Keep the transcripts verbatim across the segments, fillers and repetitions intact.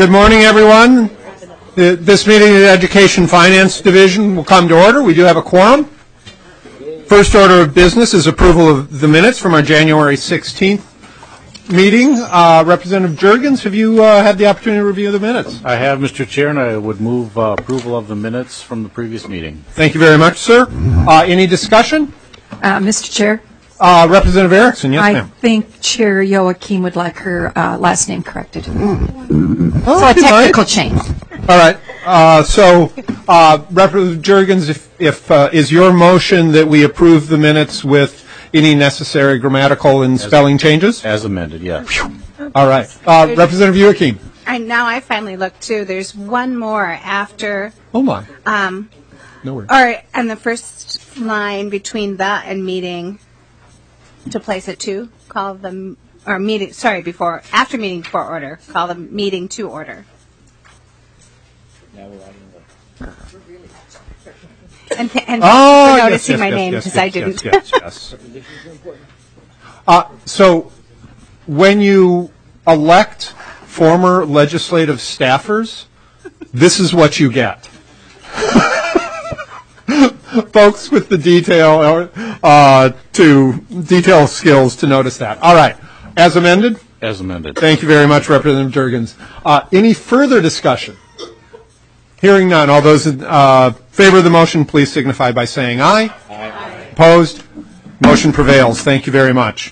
Good morning, everyone. This meeting of the Education Finance Division will come to order. We do have a quorum. First order of business is approval of the minutes from our January sixteenth meeting. Uh, Representative Jurgens, have you uh, had the opportunity to review the minutes? I have, Mister Chair, and I would move uh, approval of the minutes from the previous meeting. Thank you very much, sir. Uh, any discussion? Uh, Mister Chair? Uh, Representative Erickson, yes, I ma'am. think Chair Joachim would like her uh, last name corrected. Mm. So a technical change. All right. Uh, so, uh, Representative Jurgens, if, if uh, is your motion that we approve the minutes with any necessary grammatical and spelling changes? As amended, yes. All right. Uh, Representative Joachim. And now I finally looked too. There's one more after. Oh my. Um, no worries. Or and the first line between the and meeting. To place it to call the or meeting. Sorry, before after meeting before order. Call the meeting to order. Now we're writing the. And, th- and Oh, for yes, noticing yes, my yes, name yes, because yes, I didn't. Yes, yes, yes. uh, so, when you elect former legislative staffers, this is what you get. Folks with the detail uh, to detail skills to notice that. All right. As amended? As amended. Thank you very much, Representative Jurgens. Uh, any further discussion? Hearing none. All those in uh, favor of the motion, please signify by saying aye. Aye. Opposed? Motion prevails. Thank you very much.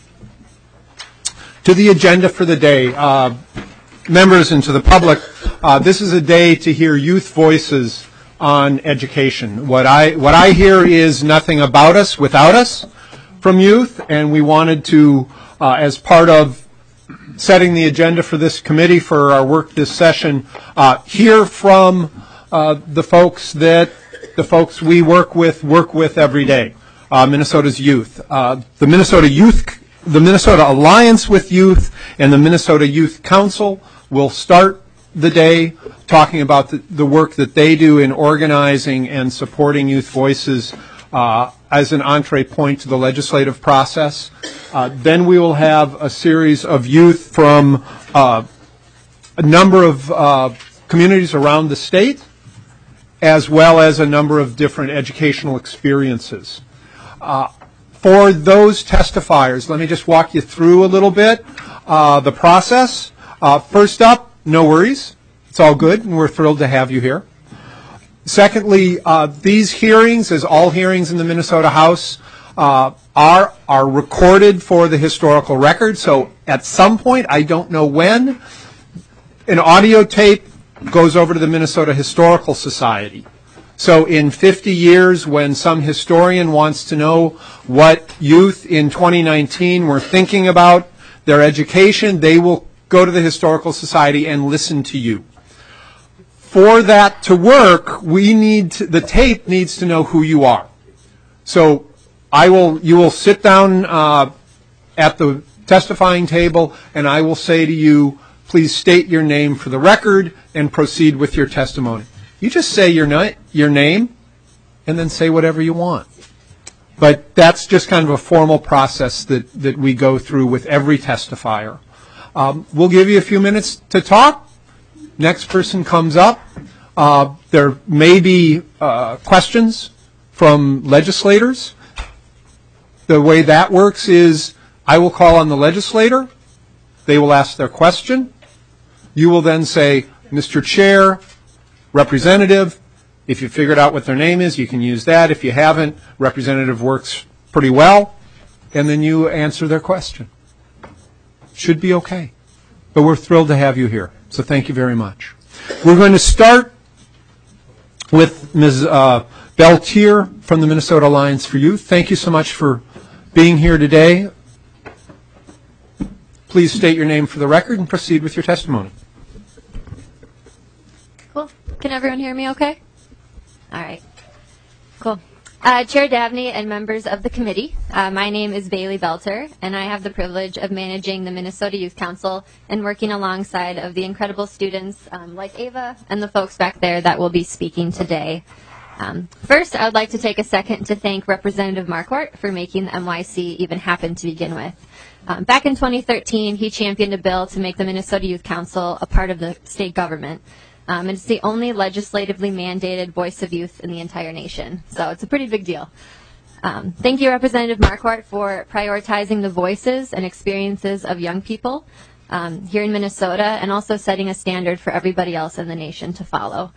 To the agenda for the day, uh, members and to the public, uh, this is a day to hear youth voices on education. What I what I hear is nothing about us without us from youth, and we wanted to, uh, as part of setting the agenda for this committee for our work this session, uh, hear from uh, the folks that the folks we work with work with every day, uh, Minnesota's youth. Uh, the Minnesota Youth, the Minnesota Alliance with Youth, and the Minnesota Youth Council will start the day talking about the, the work that they do in organizing and supporting youth voices uh, as an entree point to the legislative process. Uh, then we will have a series of youth from uh, a number of uh, communities around the state, as well as a number of different educational experiences. Uh, for those testifiers, let me just walk you through a little bit uh, the process. Uh, first up, no worries. It's all good, and we're thrilled to have you here. Secondly, uh, these hearings, as all hearings in the Minnesota House, uh, are are recorded for the historical record. So at some point, I don't know when, an audio tape goes over to the Minnesota Historical Society. So in fifty years, when some historian wants to know what youth in twenty nineteen were thinking about their education, they will go to the Historical Society and listen to you. For that to work, we need to, the tape needs to know who you are. So I will, you will sit down uh, at the testifying table, and I will say to you, please state your name for the record and proceed with your testimony. You just say your, na- your name and then say whatever you want. But that's just kind of a formal process that, that we go through with every testifier. Um, we'll give you a few minutes to talk. Next person comes up. Uh, there may be uh, questions from legislators. The way that works is I will call on the legislator. They will ask their question. You will then say, Mister Chair, Representative. If you figured out what their name is, you can use that. If you haven't, Representative works pretty well. And then you answer their question. Should be okay. But we're thrilled to have you here. So thank you very much. We're going to start with Miz Uh, Beltier from the Minnesota Alliance for Youth. Thank you so much for being here today. Please state your name for the record and proceed with your testimony. Cool. Can everyone hear me okay? All right. Cool. Uh, Chair Dabney and members of the committee, uh, my name is Bailey Belter, and I have the privilege of managing the Minnesota Youth Council and working alongside of the incredible students um, like Ava and the folks back there that will be speaking today. Um, first, I would like to take a second to thank Representative Marquardt for making the M Y C even happen to begin with. Um, back in twenty thirteen, he championed a bill to make the Minnesota Youth Council a part of the state government. Um, and it's the only legislatively mandated voice of youth in the entire nation. So it's a pretty big deal. Um, thank you, Representative Marquardt, for prioritizing the voices and experiences of young people um, here in Minnesota, and also setting a standard for everybody else in the nation to follow.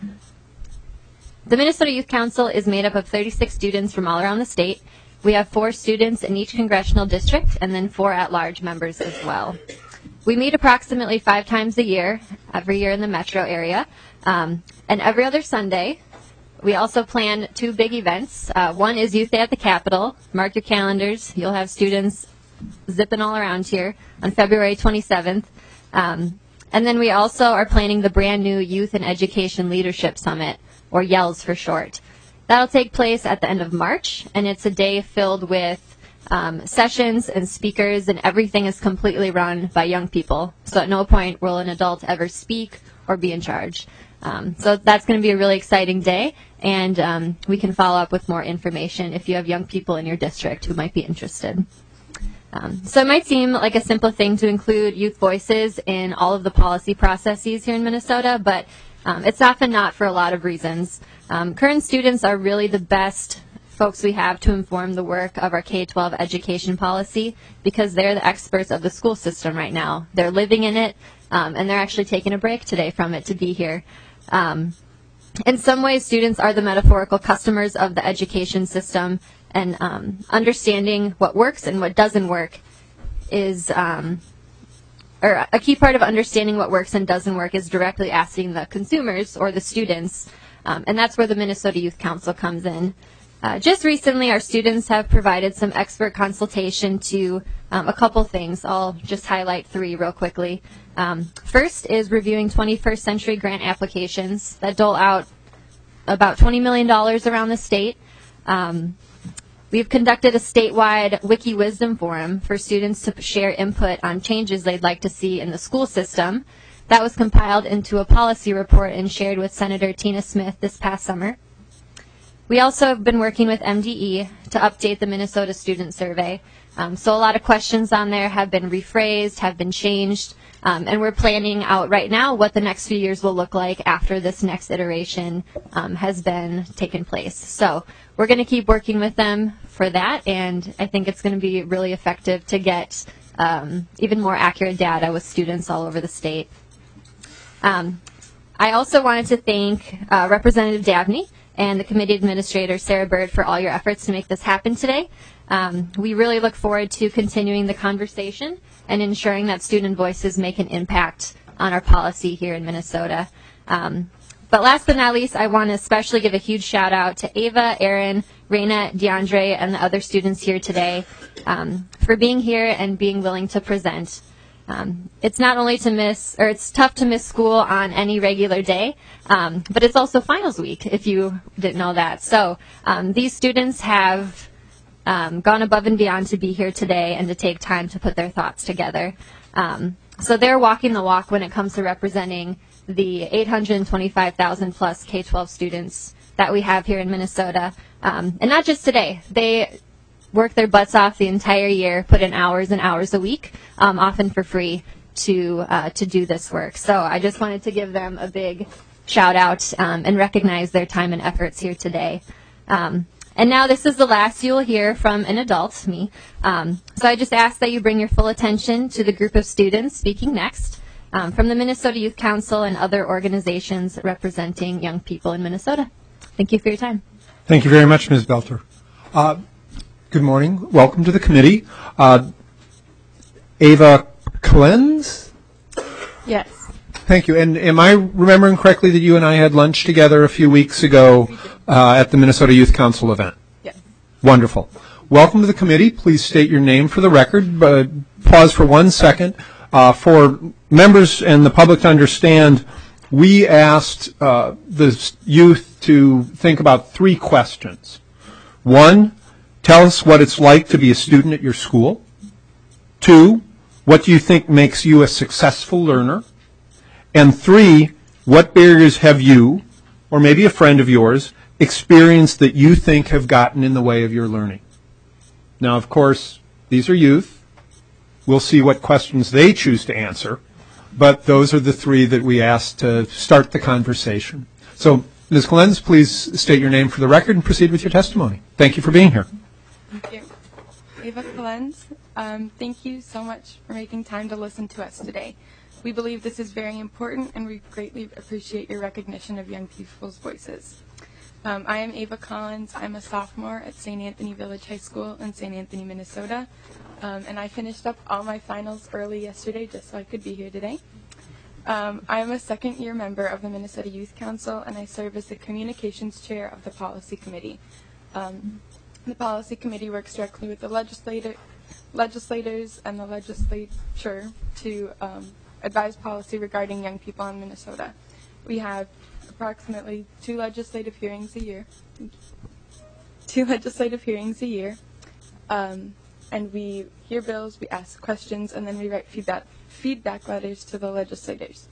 The Minnesota Youth Council is made up of thirty-six students from all around the state. We have four students in each congressional district, and then four at-large members as well. We meet approximately five times a year, every year in the metro area, um, and every other Sunday. We also plan two big events. Uh, one is Youth Day at the Capitol. Mark your calendars. You'll have students zipping all around here on February twenty-seventh. Um, and then we also are planning the brand new Youth and Education Leadership Summit, or YELLS for short. That'll take place at the end of March, and it's a day filled with um, sessions and speakers, and everything is completely run by young people. So at no point will an adult ever speak or be in charge. Um, so that's going to be a really exciting day, and um, we can follow up with more information if you have young people in your district who might be interested. Um, so it might seem like a simple thing to include youth voices in all of the policy processes here in Minnesota, but um, it's often not for a lot of reasons. Um, current students are really the best folks we have to inform the work of our K twelve education policy, because they're the experts of the school system right now. They're living in it, um, and they're actually taking a break today from it to be here. Um, in some ways, students are the metaphorical customers of the education system, and um, understanding what works and what doesn't work is, um, or a key part of understanding what works and doesn't work is directly asking the consumers or the students, um, and that's where the Minnesota Youth Council comes in. Uh, just recently, our students have provided some expert consultation to um, a couple things. I'll just highlight three real quickly. Um, first is reviewing twenty-first century grant applications that dole out about twenty million dollars around the state. Um, we've conducted a statewide Wiki Wisdom Forum for students to share input on changes they'd like to see in the school system. That was compiled into a policy report and shared with Senator Tina Smith this past summer. We also have been working with M D E to update the Minnesota Student Survey. Um, so a lot of questions on there have been rephrased, have been changed, um, and we're planning out right now what the next few years will look like after this next iteration um, has been taken place. So we're going to keep working with them for that, and I think it's going to be really effective to get um, even more accurate data with students all over the state. Um, I also wanted to thank uh, Representative Dabney and the committee administrator, Sarah Bird, for all your efforts to make this happen today. Um, we really look forward to continuing the conversation and ensuring that student voices make an impact on our policy here in Minnesota. Um, but last but not least, I want to especially give a huge shout out to Ava, Aaron, Raina, DeAndre, and the other students here today um, for being here and being willing to present. Um, it's not only to miss, or it's tough to miss school on any regular day, um, but it's also finals week, if you didn't know that. So um, these students have um, gone above and beyond to be here today and to take time to put their thoughts together. Um, so they're walking the walk when it comes to representing the eight hundred twenty-five thousand plus K twelve students that we have here in Minnesota. Um, and not just today. They work their butts off the entire year, put in hours and hours a week, um, often for free, to uh, to do this work. So I just wanted to give them a big shout out um, and recognize their time and efforts here today. Um, and now this is the last you'll hear from an adult, me. Um, so I just ask that you bring your full attention to the group of students speaking next um, from the Minnesota Youth Council and other organizations representing young people in Minnesota. Thank you for your time. Thank you very much, Miz Belter. Uh, Good morning. Welcome to the committee. Uh, Ava Clens? Yes. Thank you. And am I remembering correctly that you and I had lunch together a few weeks ago uh, at the Minnesota Youth Council event? Yes. Wonderful. Welcome to the committee. Please state your name for the record. But pause for one second. Uh, for members and the public to understand, we asked uh, the youth to think about three questions. One, tell us what it's like to be a student at your school. Two, what do you think makes you a successful learner? And three, what barriers have you, or maybe a friend of yours, experienced that you think have gotten in the way of your learning? Now, of course, these are youth. We'll see what questions they choose to answer, but those are the three that we asked to start the conversation. So, Miz Clenz, please state your name for the record and proceed with your testimony. Thank you for being here. Thank you. Ava Clenz, um, thank you so much for making time to listen to us today. We believe this is very important, and we greatly appreciate your recognition of young people's voices. Um, I am Ava Collins. I'm a sophomore at Saint Anthony Village High School in Saint Anthony, Minnesota, um, and I finished up all my finals early yesterday just so I could be here today. Um, I am a second-year member of the Minnesota Youth Council, and I serve as the Communications Chair of the Policy Committee. Um, the Policy Committee works directly with the legislator, legislators and the legislature to um, advise policy regarding young people in Minnesota. We have approximately two legislative hearings a year, two legislative hearings a year, um, and we hear bills, we ask questions, and then we write feedback, feedback letters to the legislators.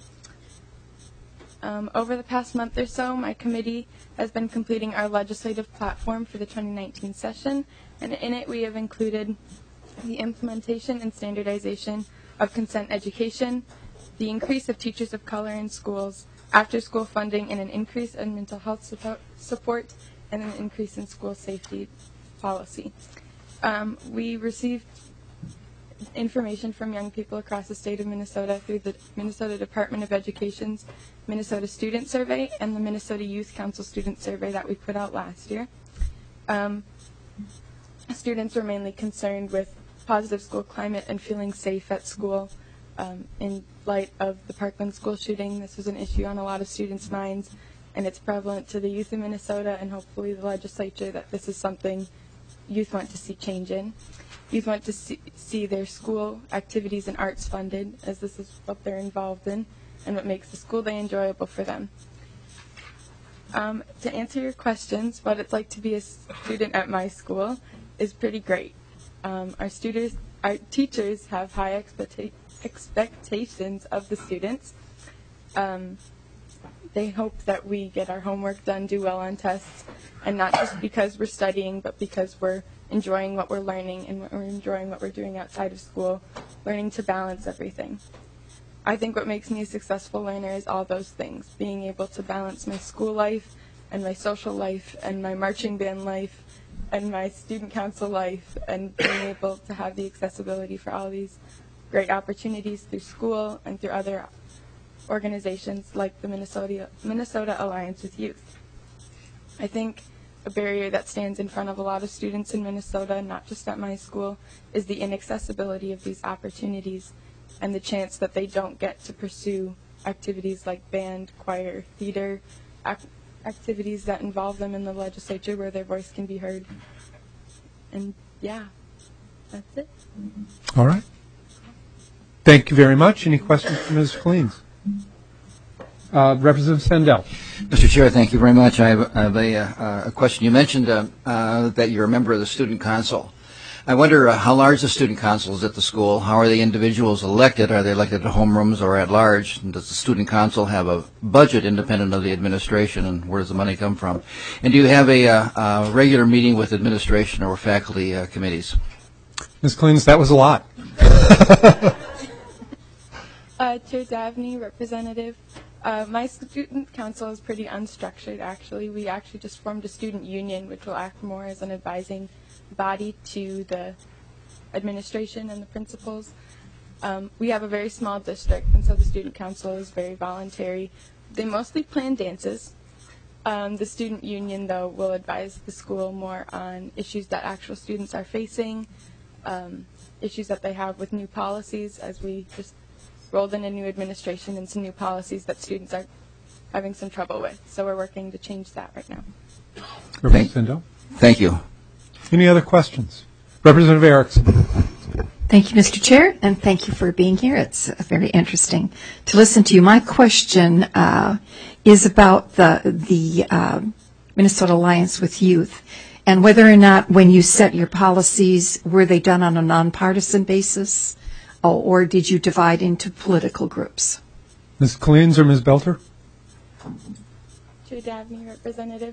Um, over the past month or so, my committee has been completing our legislative platform for the twenty nineteen session, and in it we have included the implementation and standardization of consent education, the increase of teachers of color in schools, after-school funding, and an increase in mental health support, and an increase in school safety policy. Um, we received information from young people across the state of Minnesota through the Minnesota Department of Education's Minnesota Student Survey and the Minnesota Youth Council Student Survey that we put out last year. Um, students were mainly concerned with positive school climate and feeling safe at school. Um, in light of the Parkland school shooting, this was an issue on a lot of students' minds, and it's prevalent to the youth in Minnesota and hopefully the legislature that this is something youth want to see change in. Youth want to see, see their school activities and arts funded, as this is what they're involved in and what makes the school day enjoyable for them. Um, to answer your questions, what it's like to be a student at my school is pretty great. Um, our students, our teachers have high expectations expectations of the students. Um, they hope that we get our homework done, do well on tests, and not just because we're studying, but because we're enjoying what we're learning and we're enjoying what we're doing outside of school, learning to balance everything. I think what makes me a successful learner is all those things, being able to balance my school life and my social life and my marching band life and my student council life, and being able to have the accessibility for all these great opportunities through school and through other organizations like the Minnesota, Minnesota Alliance with Youth. I think a barrier that stands in front of a lot of students in Minnesota, not just at my school, is the inaccessibility of these opportunities and the chance that they don't get to pursue activities like band, choir, theater, ac- activities that involve them in the legislature where their voice can be heard. And yeah, that's it. All right. Thank you very much. Any questions for Miz Clenz? Uh, Representative Sandell. Mister Chair, thank you very much. I have, I have a, uh, a question. You mentioned uh, uh, that you're a member of the Student Council. I wonder uh, how large the Student Council is at the school. How are the individuals elected? Are they elected at homerooms or at large? And does the Student Council have a budget independent of the administration, and where does the money come from? And do you have a, uh, a regular meeting with administration or faculty uh, committees? Miz Clenz, that was a lot. Uh, Chair Davney, Representative. Uh, my student council is pretty unstructured, actually. We actually just formed a student union, which will act more as an advising body to the administration and the principals. Um, we have a very small district, and so the student council is very voluntary. They mostly plan dances. Um, the student union, though, will advise the school more on issues that actual students are facing, um, issues that they have with new policies, as we just rolled in a new administration and some new policies that students are having some trouble with. So we're working to change that right now. Representative Sandell. Thank you. Any other questions? Representative Erickson. Thank you, Mister Chair, and thank you for being here. It's uh, very interesting to listen to you. My question uh, is about the the uh, Minnesota Alliance with Youth, and whether or not when you set your policies, were they done on a nonpartisan basis, or, or did you divide into political groups? Miz Clenz or Miz Belter? Chair Davney, Representative.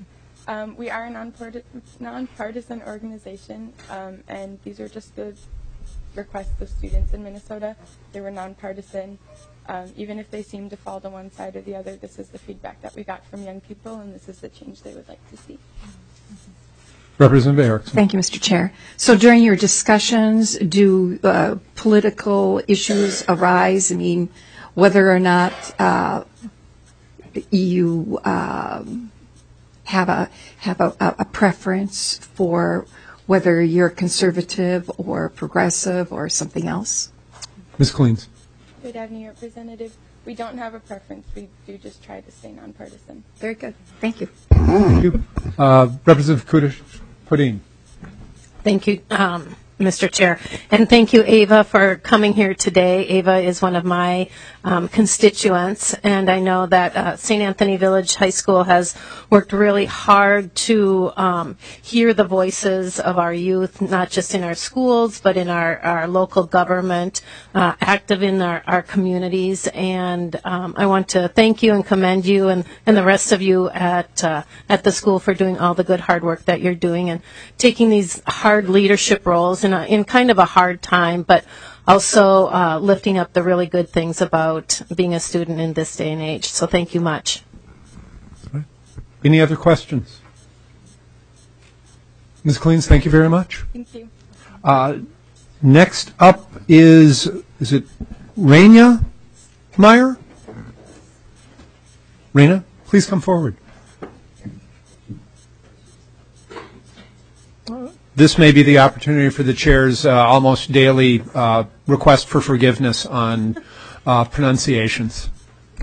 Um, we are a nonparti- nonpartisan organization, um, and these are just the requests of students in Minnesota. They were nonpartisan. Um, even if they seem to fall to one side or the other, this is the feedback that we got from young people, and this is the change they would like to see. Representative Erickson. Thank you, Mister Chair. So during your discussions, do uh, political issues arise? I mean, whether or not uh, you uh, have a have a, a preference for whether you're conservative or progressive or something else? Miz Cleans. Good Avenue Representative, we don't have a preference. We do just try to stay nonpartisan. Very good. Thank you. Thank you. Uh, Representative Kudish. Pudin. Thank you, um, Mister Chair. And thank you, Ava, for coming here today. Ava is one of my um, constituents, and I know that uh, Saint Anthony Village High School has worked really hard to um, hear the voices of our youth, not just in our schools, but in our, our local government, uh, active in our, our communities. And um, I want to thank you and commend you and, and the rest of you at uh, at the school for doing all the good hard work that you're doing and taking these hard leadership roles in, a, in kind of a hard time, but also uh, lifting up the really good things about being a student in this day and age. So thank you much. Any other questions? Miz Cleans, thank you very much. Thank you. Uh, next up is, is it Raina Meyer? Raina, please come forward. This may be the opportunity for the chair's uh, almost daily uh, request for forgiveness on uh, pronunciations.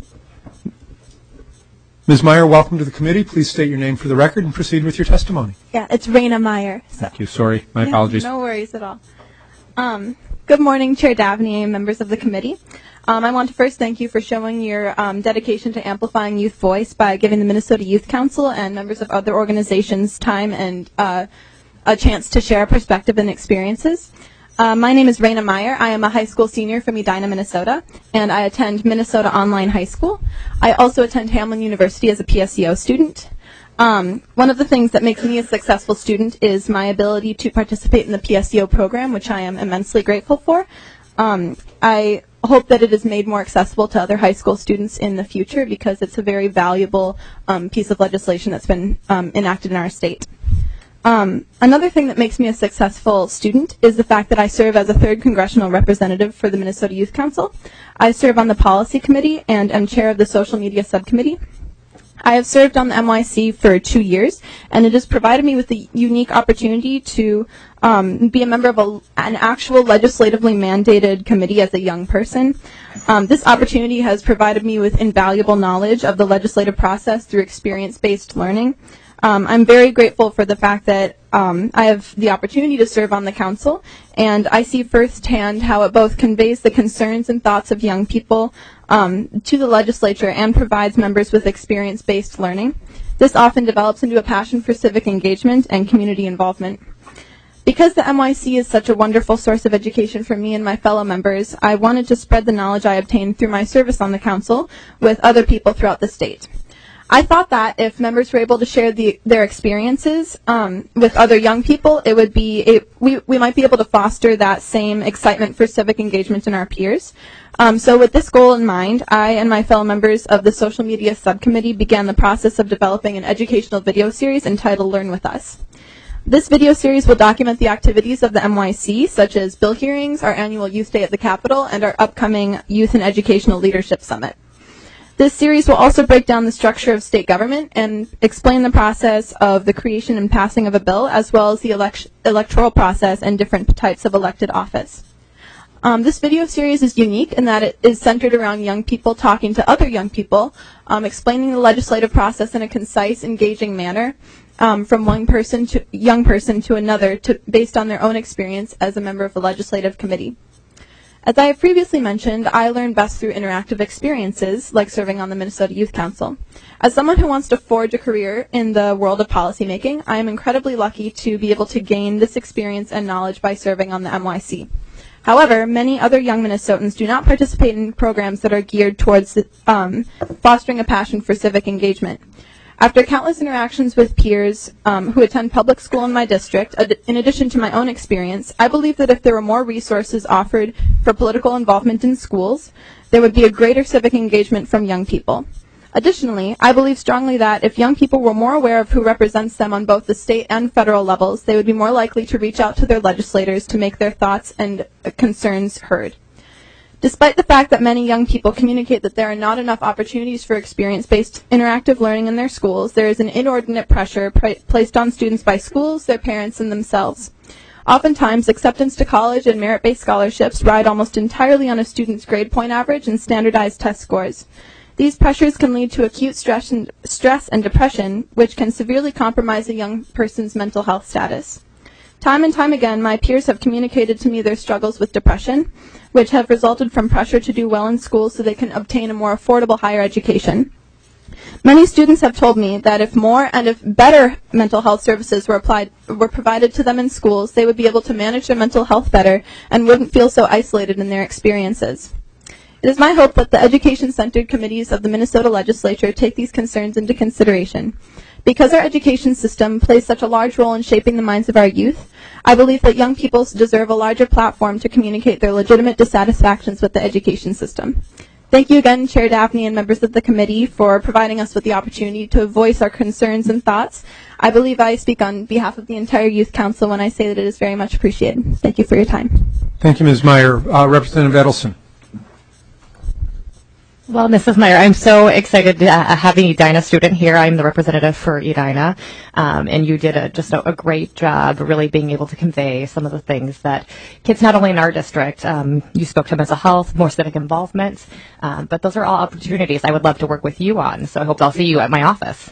Miz Meyer, welcome to the committee. Please state your name for the record and proceed with your testimony. Yeah, it's Raina Meyer. So. Thank you. Sorry. My Yeah, apologies. No worries at all. Um, good morning, Chair Davney and members of the committee. Um, I want to first thank you for showing your um, dedication to amplifying youth voice by giving the Minnesota Youth Council and members of other organizations time and uh, a chance to share perspective and experiences. Uh, my name is Raina Meyer. I am a high school senior from Edina, Minnesota, and I attend Minnesota Online High School. I also attend Hamline University as a P S E O student. Um, one of the things that makes me a successful student is my ability to participate in the P S E O program, which I am immensely grateful for. Um, I hope that it is made more accessible to other high school students in the future because it's a very valuable um, piece of legislation that's been um, enacted in our state. Um, another thing that makes me a successful student is the fact that I serve as a third congressional representative for the Minnesota Youth Council. I serve on the policy committee and am chair of the social media subcommittee. I have served on the M Y C for two years, and it has provided me with the unique opportunity to um, be a member of a, an actual legislatively mandated committee as a young person. Um, this opportunity has provided me with invaluable knowledge of the legislative process through experience-based learning. Um, I'm very grateful for the fact that um, I have the opportunity to serve on the council, and I see firsthand how it both conveys the concerns and thoughts of young people um, to the legislature and provides members with experience-based learning. This often develops into a passion for civic engagement and community involvement. Because the M Y C is such a wonderful source of education for me and my fellow members, I wanted to spread the knowledge I obtained through my service on the council with other people throughout the state. I thought that if members were able to share the, their experiences um, with other young people, it would be a, we we might be able to foster that same excitement for civic engagement in our peers. Um, so, with this goal in mind, I and my fellow members of the social media subcommittee began the process of developing an educational video series entitled "Learn with Us." This video series will document the activities of the M Y C, such as bill hearings, our annual Youth Day at the Capitol, and our upcoming Youth and Educational Leadership Summit. This series will also break down the structure of state government and explain the process of the creation and passing of a bill, as well as the elect- electoral process and different types of elected office. Um, this video series is unique in that it is centered around young people talking to other young people, um, explaining the legislative process in a concise, engaging manner, um, from one person to young person to another, to, based on their own experience as a member of the legislative committee. As I have previously mentioned, I learn best through interactive experiences, like serving on the Minnesota Youth Council. As someone who wants to forge a career in the world of policymaking, I am incredibly lucky to be able to gain this experience and knowledge by serving on the M Y C. However, many other young Minnesotans do not participate in programs that are geared towards um, fostering a passion for civic engagement. After countless interactions with peers um, who attend public school in my district, ad- in addition to my own experience, I believe that if there were more resources offered for political involvement in schools, there would be a greater civic engagement from young people. Additionally, I believe strongly that if young people were more aware of who represents them on both the state and federal levels, they would be more likely to reach out to their legislators to make their thoughts and uh, concerns heard. Despite the fact that many young people communicate that there are not enough opportunities for experience-based interactive learning in their schools, there is an inordinate pressure pr- placed on students by schools, their parents, and themselves. Oftentimes, acceptance to college and merit-based scholarships ride almost entirely on a student's grade point average and standardized test scores. These pressures can lead to acute stress and, stress and depression, which can severely compromise a young person's mental health status. Time and time again, my peers have communicated to me their struggles with depression, which have resulted from pressure to do well in school so they can obtain a more affordable higher education. Many students have told me that if more and if better mental health services were applied, were provided to them in schools, they would be able to manage their mental health better and wouldn't feel so isolated in their experiences. It is my hope that the education-centered committees of the Minnesota legislature take these concerns into consideration. Because our education system plays such a large role in shaping the minds of our youth, I believe that young people deserve a larger platform to communicate their legitimate dissatisfactions with the education system. Thank you again, Chair Daphne and members of the committee, for providing us with the opportunity to voice our concerns and thoughts. I believe I speak on behalf of the entire Youth Council when I say that it is very much appreciated. Thank you for your time. Thank you, Miz Meyer. Uh, Representative Edelson. Well, Missus Meyer, I'm so excited to uh, have an Edina student here. I'm the representative for Edina, um, and you did a, just a, a great job really being able to convey some of the things that kids not only in our district, um, you spoke to mental health, more civic involvement, um, but those are all opportunities I would love to work with you on, so I hope I'll see you at my office.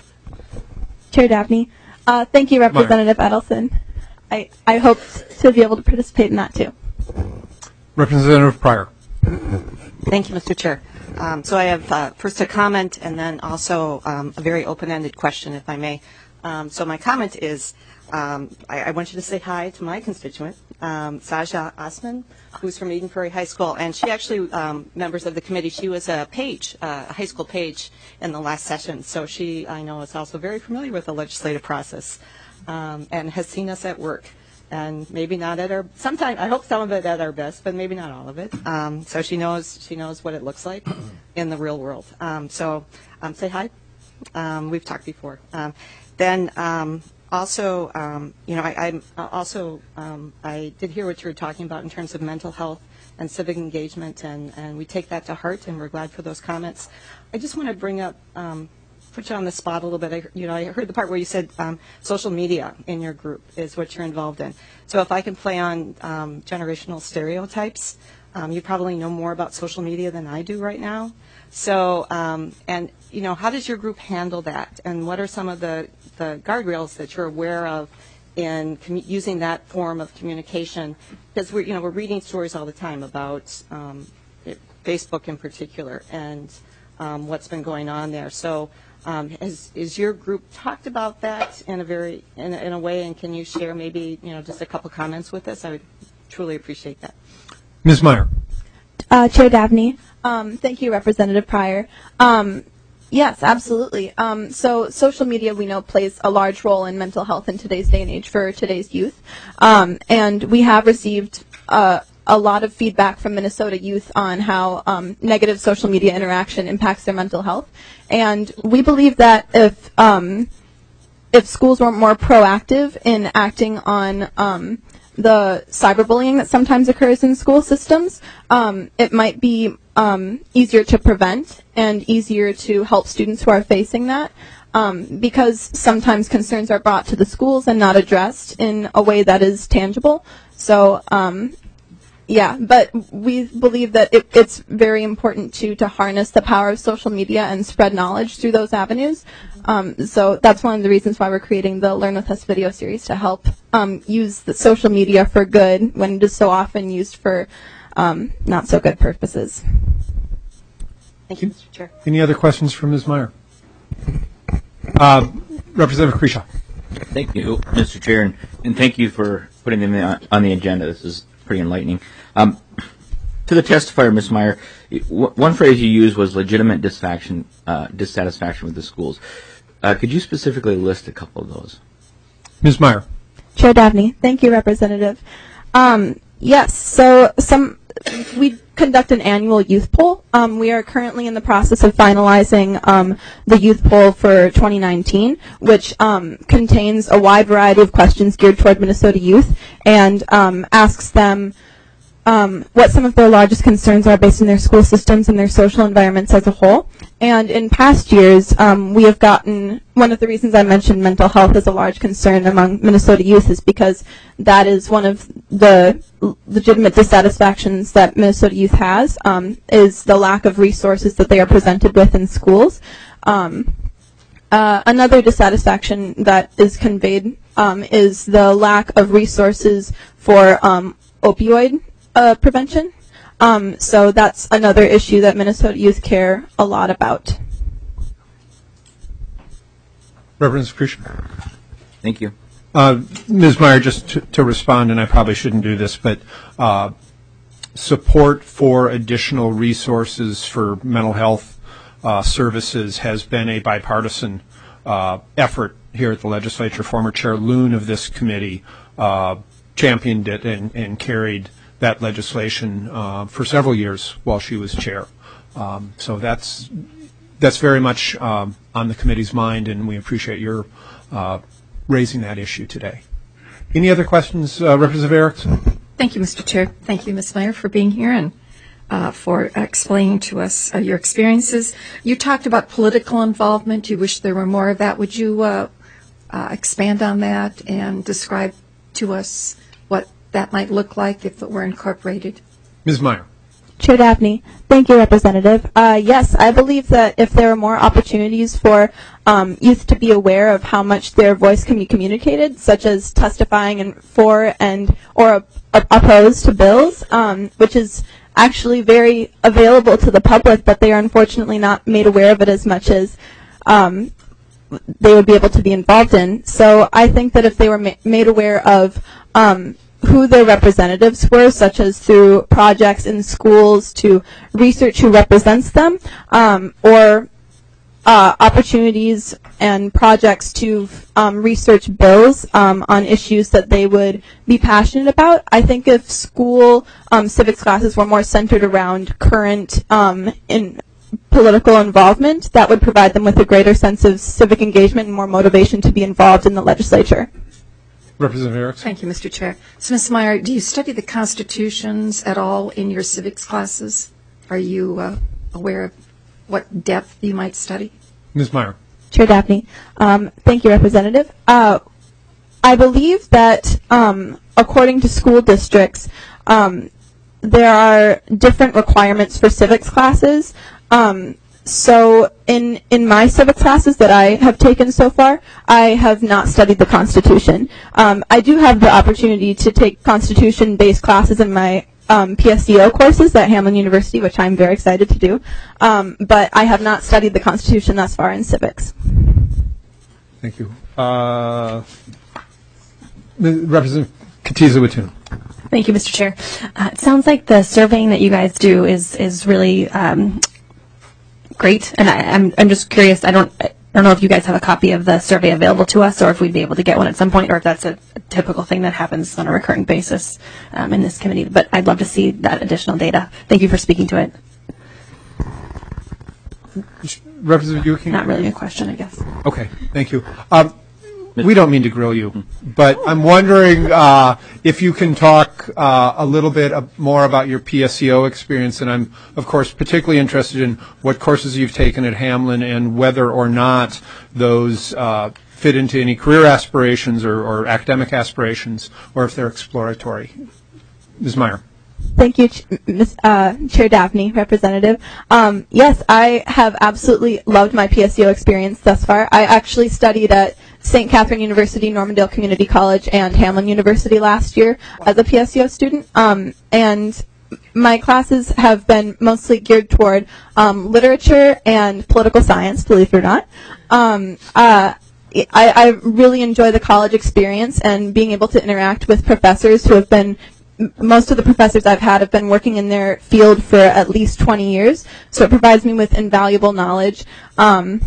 Chair Daphne, uh, thank you, Representative Meyer. Edelson. I, I hope to be able to participate in that, too. Representative Pryor. Thank you, Mister Chair. Um, so I have uh, first a comment and then also um, a very open-ended question, if I may. Um, so my comment is, um, I, I want you to say hi to my constituent, um, Saja Osman, who's from Eden Prairie High School, and she actually, um, members of the committee, she was a page, uh, a high school page in the last session. So she, I know, is also very familiar with the legislative process um, and has seen us at work. And maybe not at our, sometimes, I hope some of it at our best, but maybe not all of it. Um, so she knows, she knows what it looks like in the real world. Um, so um, say hi. Um, we've talked before. Um, then um, also, um, you know, I, I'm also, um, I did hear what you were talking about in terms of mental health and civic engagement, and, and we take that to heart, and we're glad for those comments. I just want to bring up, um, put you on the spot a little bit. I, you know, I heard the part where you said um, social media in your group is what you're involved in. So if I can play on um, generational stereotypes, um, you probably know more about social media than I do right now. So, um, and you know, how does your group handle that? And what are some of the, the guardrails that you're aware of in commu- using that form of communication? Because we're, you know, we're reading stories all the time about um, it, Facebook in particular and um, what's been going on there. So. Um, has, is your group talked about that in a very in a, in a way, and can you share maybe you know just a couple comments with us? I would truly appreciate that. Miz Meyer. Uh, Chair Daphne, um, thank you, Representative Pryor. Um, yes, absolutely. Um, so social media, we know, plays a large role in mental health in today's day and age for today's youth, um, and we have received uh, a lot of feedback from Minnesota youth on how um, negative social media interaction impacts their mental health. And we believe that if um, if schools were more proactive in acting on um, the cyberbullying that sometimes occurs in school systems, um, it might be um, easier to prevent and easier to help students who are facing that. Um, because sometimes concerns are brought to the schools and not addressed in a way that is tangible. So um, Yeah, but we believe that it, it's very important to to harness the power of social media and spread knowledge through those avenues. Um, so that's one of the reasons why we're creating the Learn With Us video series, to help um, use the social media for good when it is so often used for um, not so good purposes. Thank you, Mister Chair. Any other questions for Miz Meyer? Uh, Representative Kreshaw. Thank you, Mister Chair, and, and thank you for putting them on, on the agenda. This is pretty enlightening. Um, to the testifier, Miz Meyer, w- one phrase you used was legitimate dissatisfaction, uh, dissatisfaction with the schools. Uh, could you specifically list a couple of those? Miz Meyer. Chair Dabney, thank you, Representative. Um, yes, so some we conduct an annual youth poll. Um, we are currently in the process of finalizing um, the youth poll for twenty nineteen, which um, contains a wide variety of questions geared toward Minnesota youth and um, asks them um, what some of their largest concerns are based on their school systems and their social environments as a whole. And in past years, um, we have gotten, one of the reasons I mentioned mental health as a large concern among Minnesota youth is because that is one of the legitimate dissatisfactions that Minnesota youth has, um, is the lack of resources that they are presented with in schools. Um, uh, another dissatisfaction that is conveyed um, is the lack of resources for um, opioid uh, prevention. Um, so that's another issue that Minnesota youth care a lot about. Reverend Secretion. Thank you. Uh, Miz Meyer, just to, to respond, and I probably shouldn't do this, but uh, support for additional resources for mental health uh, services has been a bipartisan uh, effort here at the legislature. Former Chair Loon of this committee uh, championed it and, and carried that legislation uh, for several years while she was chair. Um, so that's that's very much um, on the committee's mind, and we appreciate your uh, raising that issue today. Any other questions, uh, Representative Erickson? Thank you, Mister Chair. Thank you, Miz Meyer, for being here and uh, for explaining to us uh, your experiences. You talked about political involvement. You wish there were more of that. Would you uh, uh, expand on that and describe to us what that might look like if it were incorporated? Miz Meyer. Chair Dabney, thank you, Representative. Uh, yes, I believe that if there are more opportunities for um, youth to be aware of how much their voice can be communicated, such as testifying and for and or op- opposed to bills, um, which is actually very available to the public, but they are unfortunately not made aware of it as much as um, they would be able to be involved in. So I think that if they were ma- made aware of um, who their representatives were, such as through projects in schools to research who represents them, um, or uh, opportunities and projects to um, research bills um, on issues that they would be passionate about. I think if school um, civics classes were more centered around current um, in political involvement, that would provide them with a greater sense of civic engagement and more motivation to be involved in the legislature. Representative Erickson. Thank you, Mister Chair. So, Miz Meyer, do you study the constitutions at all in your civics classes? Are you uh, aware of what depth you might study? Miz Meyer. Chair Dabney, um, thank you, Representative. Uh, I believe that um, according to school districts, um, there are different requirements for civics classes. Um, So in, in my civics classes that I have taken so far, I have not studied the Constitution. Um, I do have the opportunity to take Constitution-based classes in my um, P S D O courses at Hamline University, which I'm very excited to do. Um, but I have not studied the Constitution thus far in civics. Thank you. Uh, Representative Katiza-Watun. Thank you, Mister Chair. Uh, it sounds like the surveying that you guys do is is really um, great, and I, I'm I'm just curious. I don't I don't know if you guys have a copy of the survey available to us, or if we'd be able to get one at some point, or if that's a, a typical thing that happens on a recurring basis um, in this committee. But I'd love to see that additional data. Thank you for speaking to it. Representative Euking? Not really a question, I guess. Okay, thank you. Um, we don't mean to grill you, but I'm wondering uh, if you can talk uh, a little bit more about your P S E O experience, and I'm, of course, particularly interested in what courses you've taken at Hamline and whether or not those uh, fit into any career aspirations or, or academic aspirations, or if they're exploratory. Miz Meyer. Thank you, Ch- Miz Uh, Chair Daphne, Representative. Um, yes, I have absolutely loved my P S E O experience thus far. I actually studied at Saint Catherine University, Normandale Community College, and Hamline University last year as a P S E O student. Um, and my classes have been mostly geared toward um, literature and political science, believe it or not. Um, uh, I, I really enjoy the college experience and being able to interact with professors who have been most of the professors I've had have been working in their field for at least twenty years, so it provides me with invaluable knowledge. Um,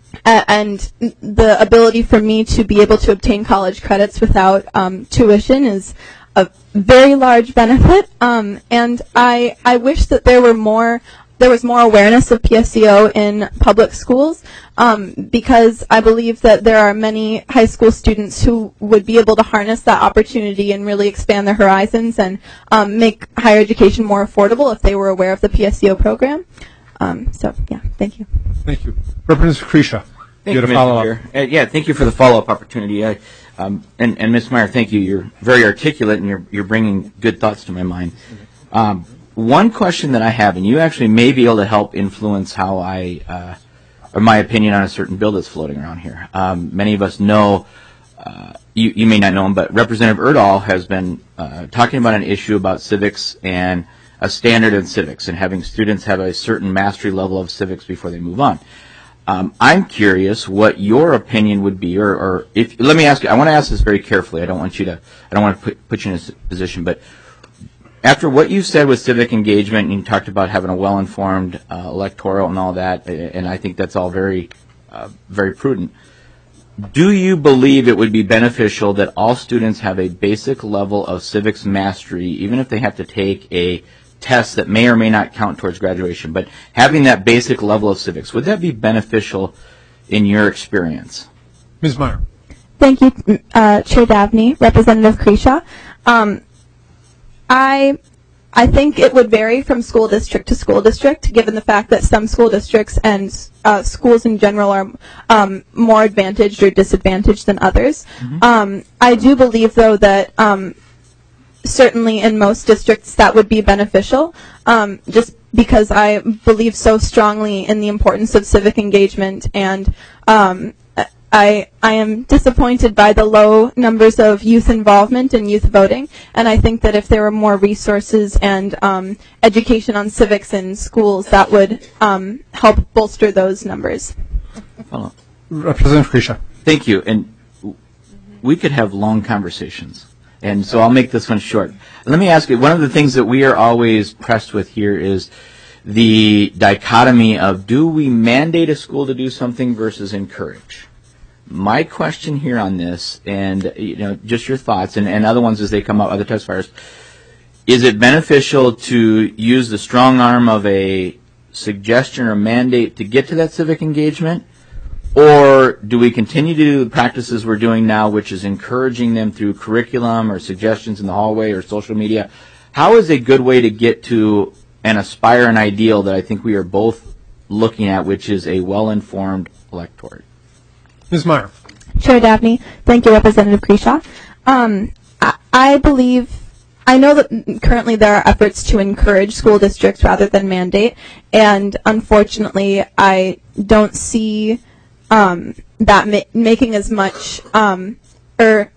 and the ability for me to be able to obtain college credits without um, tuition is a very large benefit. Um, and I I wish that there were more there was more awareness of P S E O in public schools, um, because I believe that there are many high school students who would be able to harness that opportunity and really expand their horizons and um, make higher education more affordable if they were aware of the P S E O program. Um, so, yeah, thank you. Thank you. Representative Krisha, Thank you had a you, Mister follow-up. Chair. Uh, yeah, thank you for the follow-up opportunity. I, um, and, and Miz Meyer, thank you. You're very articulate, and you're, you're bringing good thoughts to my mind. Um, one question that I have, and you actually may be able to help influence how I, uh, or my opinion on a certain bill that's floating around here. Um, many of us know, uh, you, you may not know him, but Representative Erdahl has been uh, talking about an issue about civics and a standard in civics and having students have a certain mastery level of civics before they move on. Um, I'm curious what your opinion would be, or, or if, let me ask you, I want to ask this very carefully. I don't want you to, I don't want to put, put you in a position, but after what you said with civic engagement, and you talked about having a well-informed uh, electoral and all that, and I think that's all very, uh, very prudent. Do you believe it would be beneficial that all students have a basic level of civics mastery, even if they have to take a test that may or may not count towards graduation, but having that basic level of civics, would that be beneficial in your experience? Miz Meyer. Thank you, uh, Chair Dabney, Representative Krisha. Um, I I think it would vary from school district to school district, given the fact that some school districts and uh, schools in general are um, more advantaged or disadvantaged than others. Mm-hmm. Um, I do believe, though, that um, certainly in most districts that would be beneficial, um, just because I believe so strongly in the importance of civic engagement, and um, I I am disappointed by the low numbers of youth involvement and youth voting, and I think that if there were more resources and um, education on civics in schools, that would um, help bolster those numbers. Follow. Representative Krisha. Thank you, and we could have long conversations, and so I'll make this one short. Let me ask you, one of the things that we are always pressed with here is the dichotomy of, do we mandate a school to do something versus encourage? My question here on this, and you know, just your thoughts, and, and other ones as they come up, other testifiers, is it beneficial to use the strong arm of a suggestion or mandate to get to that civic engagement, or do we continue to do the practices we're doing now, which is encouraging them through curriculum or suggestions in the hallway or social media? How is a good way to get to and aspire an ideal that I think we are both looking at, which is a well-informed electorate? Miz Meyer. Chair Dabney, thank you, Representative Krisha. Um, I, I believe, I know that currently there are efforts to encourage school districts rather than mandate, and unfortunately I don't see um, that ma- making as much, um, or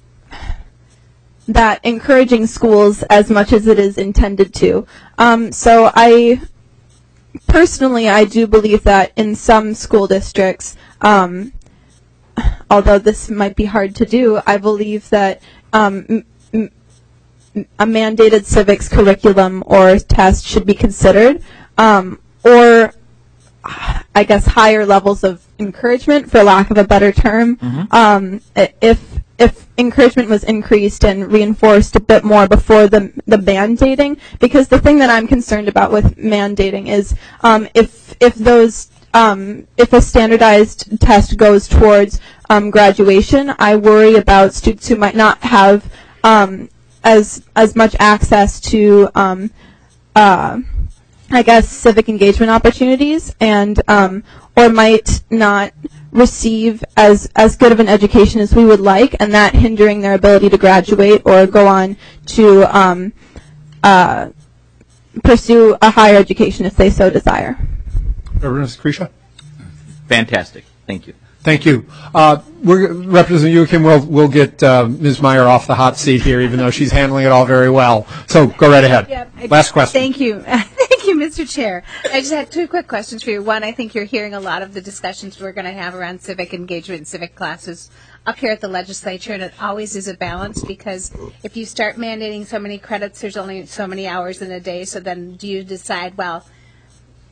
that encouraging schools as much as it is intended to. Um, so I, personally, I do believe that in some school districts, um, although this might be hard to do, I believe that um, m- m- a mandated civics curriculum or test should be considered, um, or I guess higher levels of encouragement, for lack of a better term. Mm-hmm. Um, if if encouragement was increased and reinforced a bit more before the the mandating, because the thing that I'm concerned about with mandating is um, if if those Um, if a standardized test goes towards um, graduation, I worry about students who might not have um, as as much access to, um, uh, I guess, civic engagement opportunities, and um, or might not receive as as good of an education as we would like, and that hindering their ability to graduate or go on to um, uh, pursue a higher education if they so desire. Representative Krisha. Fantastic. Thank you. Thank you. Uh, we're, Representative Youakim, we'll, we'll get uh, Miz Meyer off the hot seat here, even though she's handling it all very well. So go right ahead. Yeah, I, Last question. Thank you. Thank you, Mister Chair. I just had two quick questions for you. One, I think you're hearing a lot of the discussions we're going to have around civic engagement and civic classes up here at the legislature, and it always is a balance, because if you start mandating so many credits, there's only so many hours in a day, so then do you decide, well,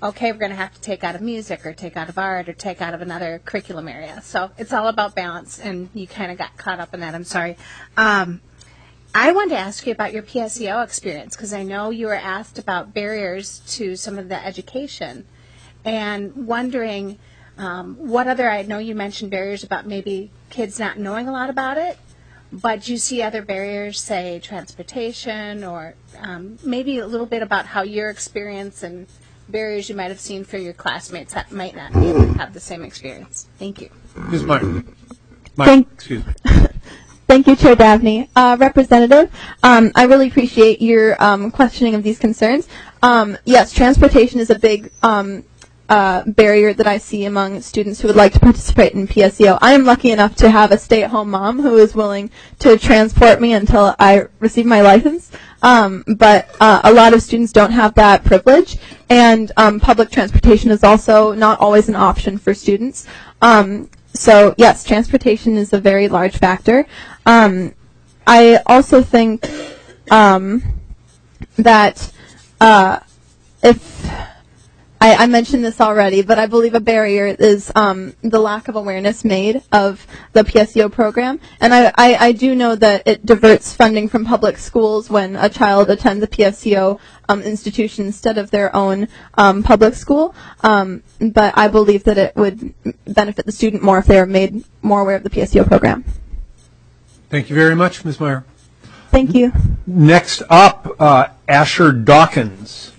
okay, we're going to have to take out of music or take out of art or take out of another curriculum area. So it's all about balance, and you kind of got caught up in that. I'm sorry. Um, I wanted to ask you about your P S E O experience, because I know you were asked about barriers to some of the education, and wondering um, what other, I know you mentioned barriers about maybe kids not knowing a lot about it, but do you see other barriers, say transportation, or um, maybe a little bit about how your experience and barriers you might have seen for your classmates that might not be able to have the same experience? Thank you. Miz Meyer. Mike, Thank- excuse me. Thank you, Chair Dabney. Uh, Representative, um, I really appreciate your um, questioning of these concerns. Um, yes, transportation is a big um, uh, barrier that I see among students who would like to participate in P S E O. I am lucky enough to have a stay-at-home mom who is willing to transport me until I receive my license. Um, but uh, a lot of students don't have that privilege, and um, public transportation is also not always an option for students. Um, so yes, transportation is a very large factor. Um, I also think um, that uh, if I, I mentioned this already, but I believe a barrier is um, the lack of awareness made of the P S E O program. And I, I, I do know that it diverts funding from public schools when a child attends a P S E O um, institution instead of their own um, public school. Um, but I believe that it would benefit the student more if they are made more aware of the P S E O program. Thank you very much, Miz Meyer. Thank you. Next up, uh, Asher Dawkins.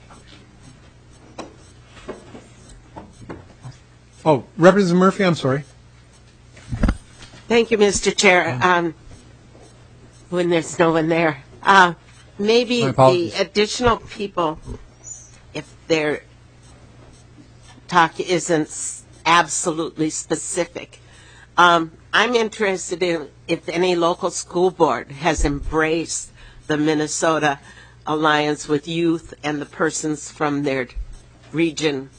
Oh, Representative Murphy, I'm sorry. Thank you, Mister Chair. Um, when there's no one there. Uh, maybe the additional people, if their talk isn't s- absolutely specific, um, I'm interested in if any local school board has embraced the Minnesota Alliance with Youth and the persons from their region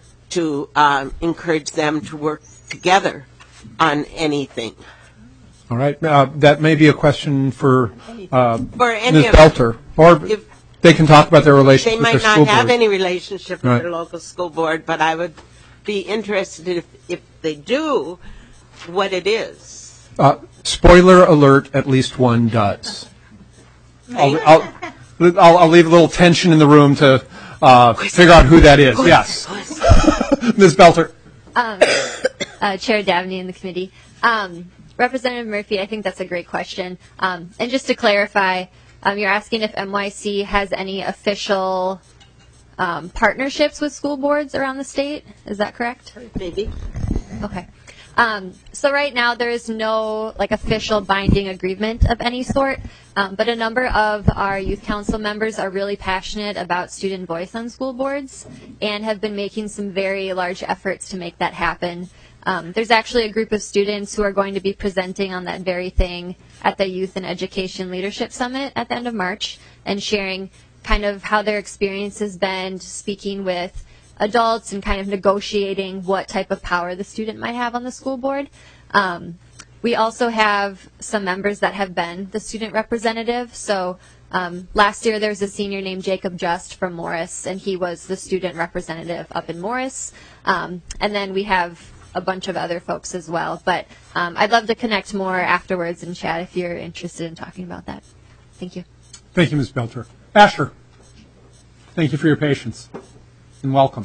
to um, encourage them to work together on anything. All right. Uh, that may be a question for uh, Or any Miz of Belter. Or if they can talk about their relationship They with their might school not have board. any relationship with Right. their local school board, but I would be interested if, if they do, what it is. Uh, spoiler alert, at least one does. I'll, I'll, I'll, I'll leave a little tension in the room to uh, figure out who that is. Yes. Miz Belter. Um, uh, Chair Dabney and the committee. Um, Representative Murphy, I think that's a great question. Um, and just to clarify, um, you're asking if M Y C has any official um, partnerships with school boards around the state. Is that correct? Maybe. Okay. Um, so right now there is no like official binding agreement of any sort, um, but a number of our youth council members are really passionate about student voice on school boards and have been making some very large efforts to make that happen. Um, there's actually a group of students who are going to be presenting on that very thing at the Youth and Education Leadership Summit at the end of March and sharing kind of how their experience has been speaking with adults and kind of negotiating what type of power the student might have on the school board. Um, we also have some members that have been the student representative. So um, last year there was a senior named Jacob Just from Morris, and he was the student representative up in Morris. Um, and then we have a bunch of other folks as well. But um, I'd love to connect more afterwards and chat if you're interested in talking about that. Thank you. Thank you, Miz Belter. Asher, thank you for your patience and welcome.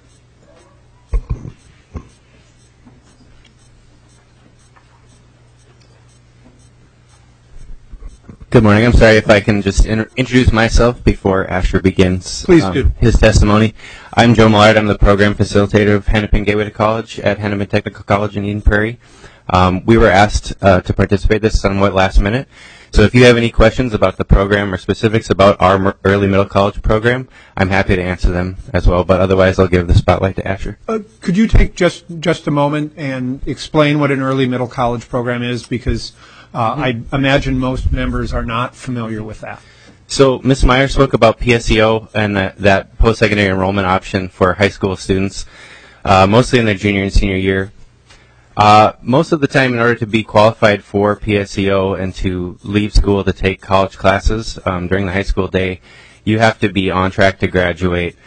Good morning. I'm sorry if I can just in- introduce myself before Asher begins Please um, do. his testimony. I'm Joe Millard. I'm the program facilitator of Hennepin Gateway College at Hennepin Technical College in Eden Prairie. Um, we were asked uh, to participate this somewhat last minute. So if you have any questions about the program or specifics about our mer- early middle college program, I'm happy to answer them as well. But otherwise, I'll give the spotlight to Asher. Uh, could you take just just a moment and explain what an early middle college program is? Because uh, mm-hmm. I imagine most members are not familiar with that. So Miz Meyer spoke about P S E O and that, that post-secondary enrollment option for high school students, uh, mostly in their junior and senior year. Uh, most of the time, in order to be qualified for P S E O and to leave school to take college classes um, during the high school day, you have to be on track to graduate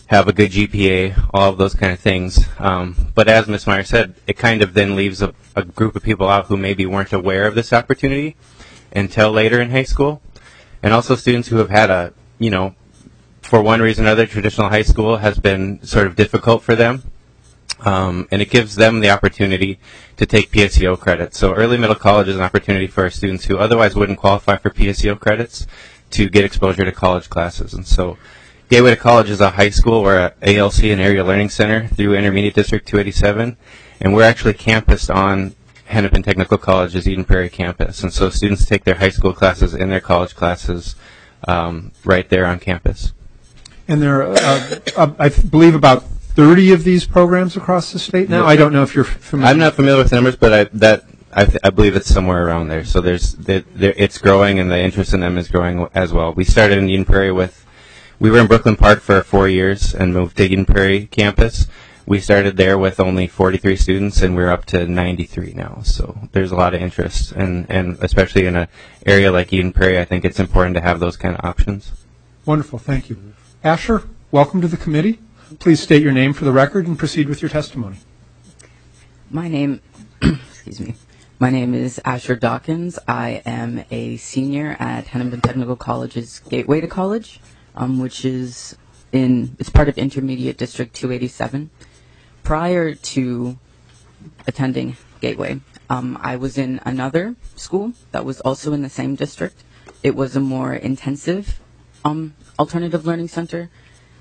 have a good G P A, all of those kind of things. Um, but as Miz Meyer said, it kind of then leaves a, a group of people out who maybe weren't aware of this opportunity until later in high school. And also students who have had a, you know, for one reason or another, traditional high school has been sort of difficult for them. Um, and it gives them the opportunity to take P S E O credits. So early middle college is an opportunity for our students who otherwise wouldn't qualify for P S E O credits to get exposure to college classes. And so Gateway to College is a high school. We're at A L C, an Area Learning Center, through Intermediate District two eighty-seven. And we're actually campused on Hennepin Technical College's Eden Prairie campus. And so students take their high school classes and their college classes um, right there on campus. And there are, uh, uh, I believe, about thirty of these programs across the state now. I don't know if you're familiar. I'm not familiar with the numbers, but I, that I, th- I believe it's somewhere around there. So there's the, there, it's growing, and the interest in them is growing as well. We started in Eden Prairie with, we were in Brooklyn Park for four years and moved to Eden Prairie campus. We started there with only forty-three students, and we're up to ninety-three now. So there's a lot of interest, and, and especially in an area like Eden Prairie, I think it's important to have those kind of options. Wonderful, thank you. Asher, welcome to the committee. Please state your name for the record and proceed with your testimony. My name, excuse me, my name is Asher Dawkins. I am a senior at Hennepin Technical College's Gateway to College, um, which is in, it's part of Intermediate District two eighty-seven. Prior to attending Gateway, um, I was in another school that was also in the same district. It was a more intensive um, alternative learning center.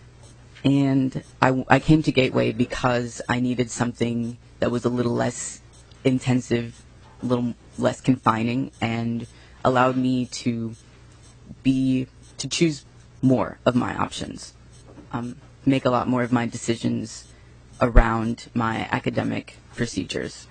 And I, I came to Gateway because I needed something that was a little less intensive, a little less confining, and allowed me to be, to choose more of my options, um, make a lot more of my decisions around my academic procedures.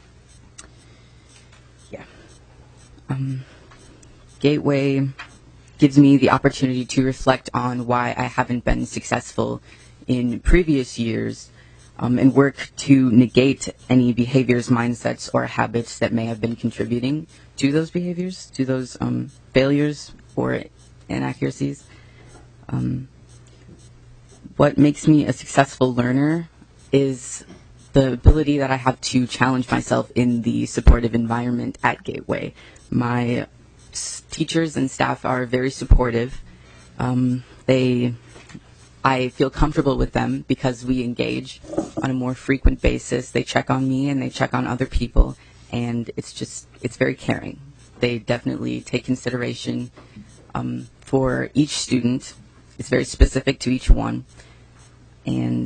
Yeah. Um, Gateway gives me the opportunity to reflect on why I haven't been successful in previous years, um, and work to negate any behaviors, mindsets, or habits that may have been contributing to those behaviors, to those um, failures or inaccuracies. Um, what makes me a successful learner is the ability that I have to challenge myself in the supportive environment at Gateway. My teachers and staff are very supportive. Um, they, I feel comfortable with them because we engage on a more frequent basis. They check on me and they check on other people, and it's just, it's very caring. They definitely take consideration um, for each student. It's very specific to each one, and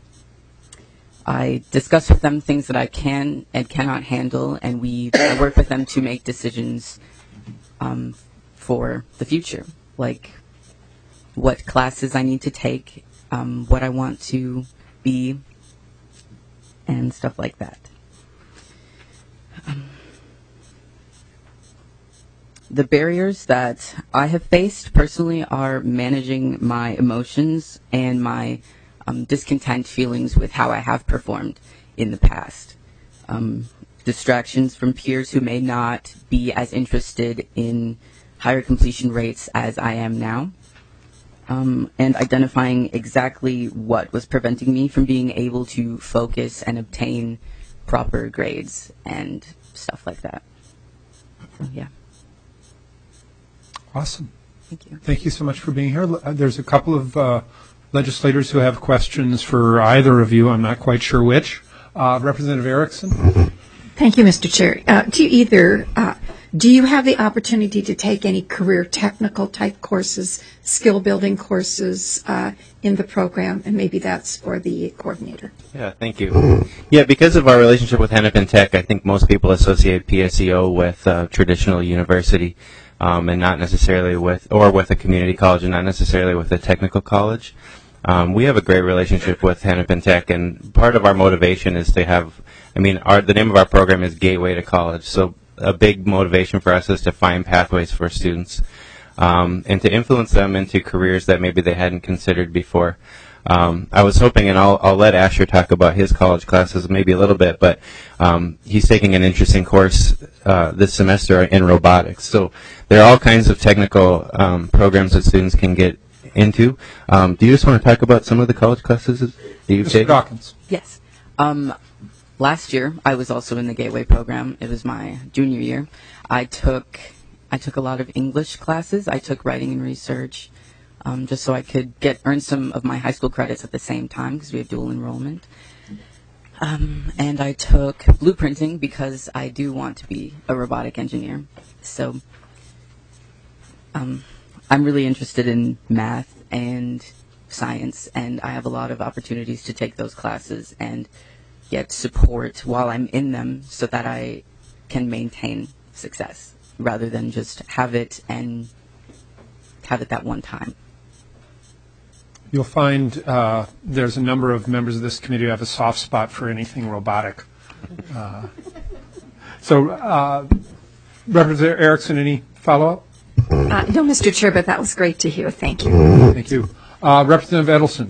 I discuss with them things that I can and cannot handle, and we I work with them to make decisions Um, for the future, like what classes I need to take, um, what I want to be, and stuff like that. Um, the barriers that I have faced personally are managing my emotions and my um, discontent feelings with how I have performed in the past. Um, distractions from peers who may not be as interested in higher completion rates as I am now, um, and identifying exactly what was preventing me from being able to focus and obtain proper grades and stuff like that. So, yeah. Awesome. Thank you. Thank you so much for being here. There's a couple of uh, legislators who have questions for either of you. I'm not quite sure which. Uh, Representative Erickson. Thank you, Mister Chair. Uh, do you either, uh, do you have the opportunity to take any career technical type courses, skill building courses uh, in the program? And maybe that's for the coordinator. Yeah, thank you. Yeah, because of our relationship with Hennepin Tech, I think most people associate P S E O with uh, traditional university, um, and not necessarily with, or with a community college, and not necessarily with a technical college. Um, we have a great relationship with Hennepin Tech, and part of our motivation is to have, I mean, our, the name of our program is Gateway to College, so a big motivation for us is to find pathways for students, um, and to influence them into careers that maybe they hadn't considered before. Um, I was hoping, and I'll, I'll let Asher talk about his college classes maybe a little bit, but um, he's taking an interesting course uh, this semester in robotics. So there are all kinds of technical um, programs that students can get into. Um, do you just want to talk about some of the college classes that you've Mister taken? Dawkins. Yes. Um, last year, I was also in the Gateway program. It was my junior year. I took I took a lot of English classes. I took writing and research, um, just so I could get earn some of my high school credits at the same time because we have dual enrollment. Um, and I took blueprinting because I do want to be a robotic engineer. So um, I'm really interested in math and science, and I have a lot of opportunities to take those classes and get support while I'm in them so that I can maintain success rather than just have it and have it that one time. You'll find uh, there's a number of members of this committee who have a soft spot for anything robotic. Uh, so, uh, Representative Erickson, any follow-up? Uh, no, Mister Chair, but that was great to hear. Thank you. Thank you. Uh, Representative Edelson.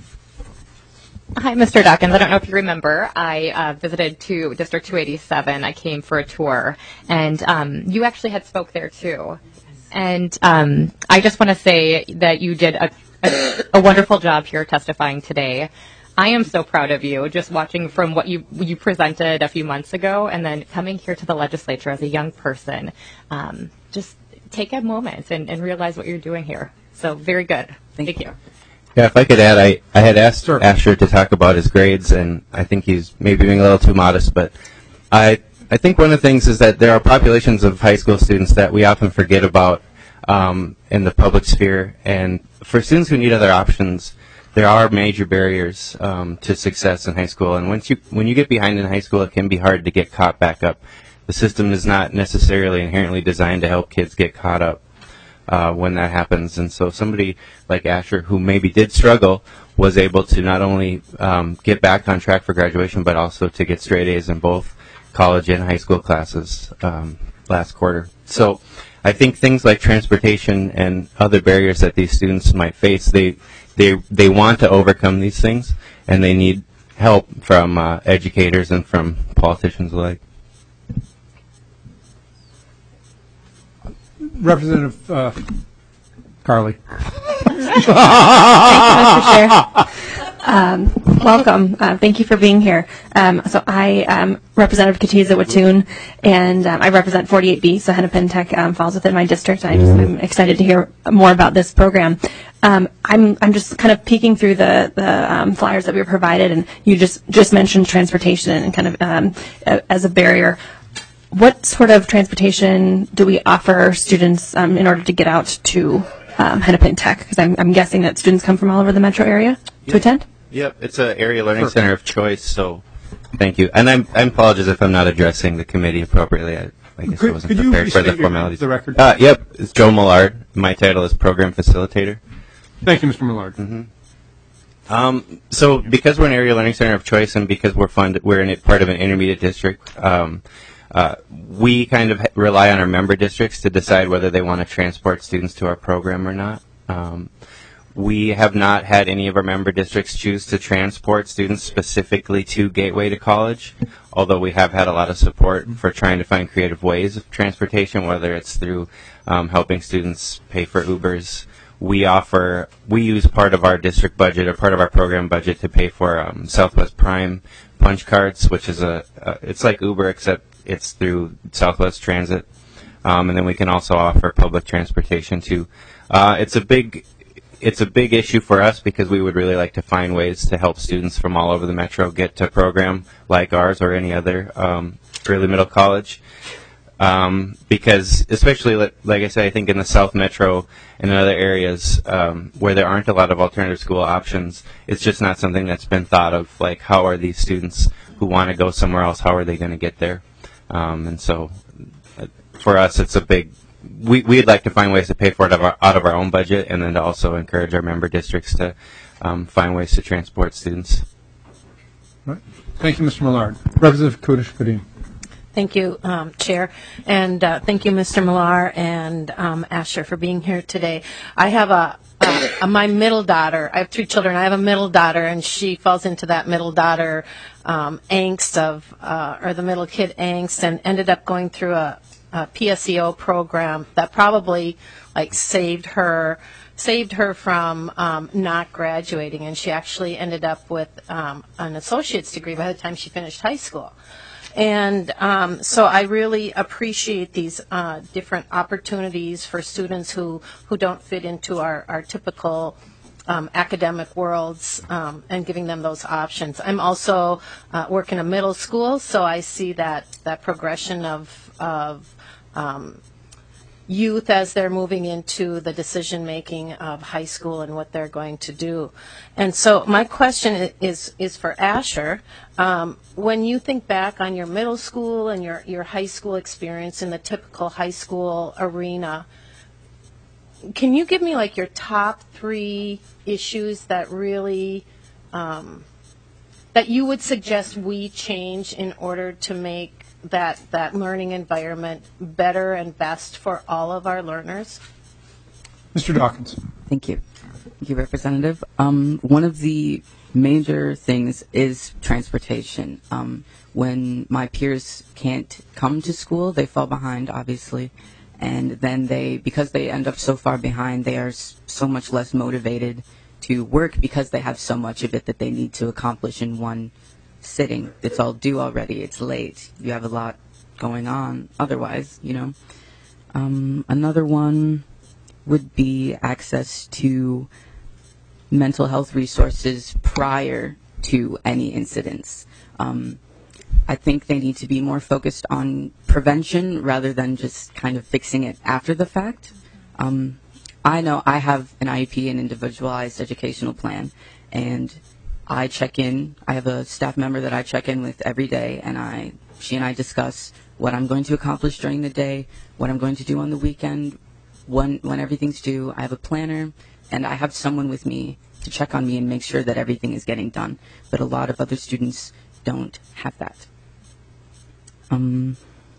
Hi, Mister Dawkins. I don't know if you remember, I uh, visited to District two eighty-seven. I came for a tour, and um, you actually had spoke there too. And um, I just want to say that you did a, a, a wonderful job here testifying today. I am so proud of you, just watching from what you you presented a few months ago, and then coming here to the legislature as a young person. Um, just take a moment and, and realize what you're doing here. So very good. Thank, Thank you. Yeah, if I could add, I, I had asked sure. Asher to talk about his grades, and I think he's maybe being a little too modest, but I I think one of the things is that there are populations of high school students that we often forget about um, in the public sphere, and for students who need other options, there are major barriers um, to success in high school, and once you when you get behind in high school, it can be hard to get caught back up. The system is not necessarily inherently designed to help kids get caught up uh, when that happens, and so somebody like Asher, who maybe did struggle, was able to not only um, get back on track for graduation, but also to get straight A's in both college and high school classes um, last quarter. So I think things like transportation and other barriers that these students might face, they they they want to overcome these things, and they need help from uh, educators and from politicians alike. Representative uh, Carly. Thank you, Mister Chair. Um, welcome. Uh, thank you for being here. Um, so I am Representative Katiza Wattoon, and um, I represent forty-eight B, so Hennepin Tech um, falls within my district. I just, I'm excited to hear more about this program. Um, I'm I'm just kind of peeking through the the um, flyers that we were provided, and you just just mentioned transportation and kind of um, as a barrier. What sort of transportation do we offer students um, in order to get out to um, Hennepin Tech? Because I'm, I'm guessing that students come from all over the metro area to yep. attend? Yep, it's an area learning sure. center of choice, so thank you. And I'm, I apologize if I'm not addressing the committee appropriately. I, I guess could, I wasn't prepared for the formalities. The record? Uh, yep, it's Joe Millard. My title is Program Facilitator. Thank you, Mister Millard. Mm-hmm. Um, so because we're an area learning center of choice and because we're funded, we're in it, part of an intermediate district, um, Uh, we kind of rely on our member districts to decide whether they want to transport students to our program or not. Um, we have not had any of our member districts choose to transport students specifically to Gateway to College, although we have had a lot of support for trying to find creative ways of transportation, whether it's through um, helping students pay for Ubers. We offer, we use part of our district budget or part of our program budget to pay for um, Southwest Prime punch cards, which is a, uh, it's like Uber except it's through Southwest Transit, um, and then we can also offer public transportation too. Uh, it's a big, it's a big issue for us because we would really like to find ways to help students from all over the metro get to a program like ours or any other um, early middle college. Um, because especially, like, like I said, I think in the South Metro and in other areas um, where there aren't a lot of alternative school options, it's just not something that's been thought of. Like, how are these students who want to go somewhere else, how are they going to get there? Um, and so, uh, for us, it's a big. We we'd like to find ways to pay for it out of our, out of our own budget, and then to also encourage our member districts to um, find ways to transport students. All right. Thank you, Mister Millard. Representative Kudish-Kadim. Thank you, um, Chair, and uh, thank you, Mister Millar and um, Asher, for being here today. I have a, a, a my middle daughter. I have three children. I have a middle daughter, and she falls into that middle daughter um, angst of, uh, or the middle kid angst, and ended up going through a, a P S E O program that probably like saved her saved her from um, not graduating, and she actually ended up with um, an associate's degree by the time she finished high school. And um, so I really appreciate these uh, different opportunities for students who, who don't fit into our, our typical um, academic worlds, um, and giving them those options. I'm also uh, work in a middle school, so I see that, that progression of, of um, youth as they're moving into the decision making of high school and what they're going to do. And so my question is is for Asher. Um, when you think back on your middle school and your, your high school experience in the typical high school arena, can you give me like your top three issues that really um, that you would suggest we change in order to make that that learning environment better and best for all of our learners? Mister Dawkins. Thank you. Thank you, Representative. Um, one of the major things is transportation. Um, when my peers can't come to school, they fall behind, obviously. And then they, because they end up so far behind, they are so much less motivated to work because they have so much of it that they need to accomplish in one sitting. It's all due already. It's late. You have a lot going on otherwise, you know. Um, another one would be access to mental health resources prior to any incidents. Um, I think they need to be more focused on prevention rather than just kind of fixing it after the fact. Um, I know I have an I E P, an individualized educational plan, and I check in. I have a staff member that I check in with every day, and I, she and I discuss what I'm going to accomplish during the day, what I'm going to do on the weekend, when when everything's due. I have a planner, and I have someone with me to check on me and make sure that everything is getting done. But a lot of other students don't have that. Um,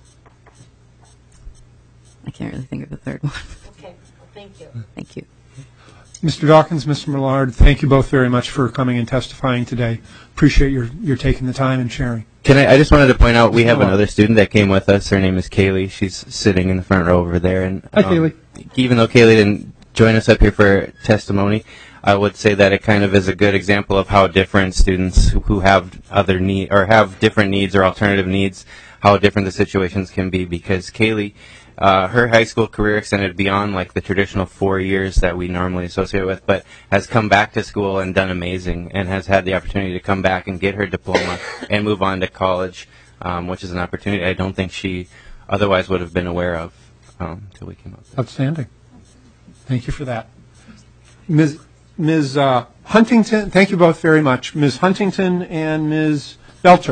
I can't really think of the third one. Okay, well, thank you. Thank you. Mister Dawkins, Mister Millard, thank you both very much for coming and testifying today. Appreciate your, your taking the time and sharing. Can I, I just wanted to point out we have another student that came with us. Her name is Kaylee. She's sitting in the front row over there. And Hi, um, Kaylee. Even though Kaylee didn't join us up here for testimony, I would say that it kind of is a good example of how different students who, who have other need or have different needs or alternative needs, how different the situations can be. Because Kaylee, uh, her high school career extended beyond like the traditional four years that we normally associate with, but has come back to school and done amazing, and has had the opportunity to come back and get her diploma and move on to college, um, which is an opportunity I don't think she otherwise would have been aware of um, until we came up. Outstanding. Thank you for that. Miz Miz Uh, Huntington, thank you both very much. Miz Huntington and Miz Belcher.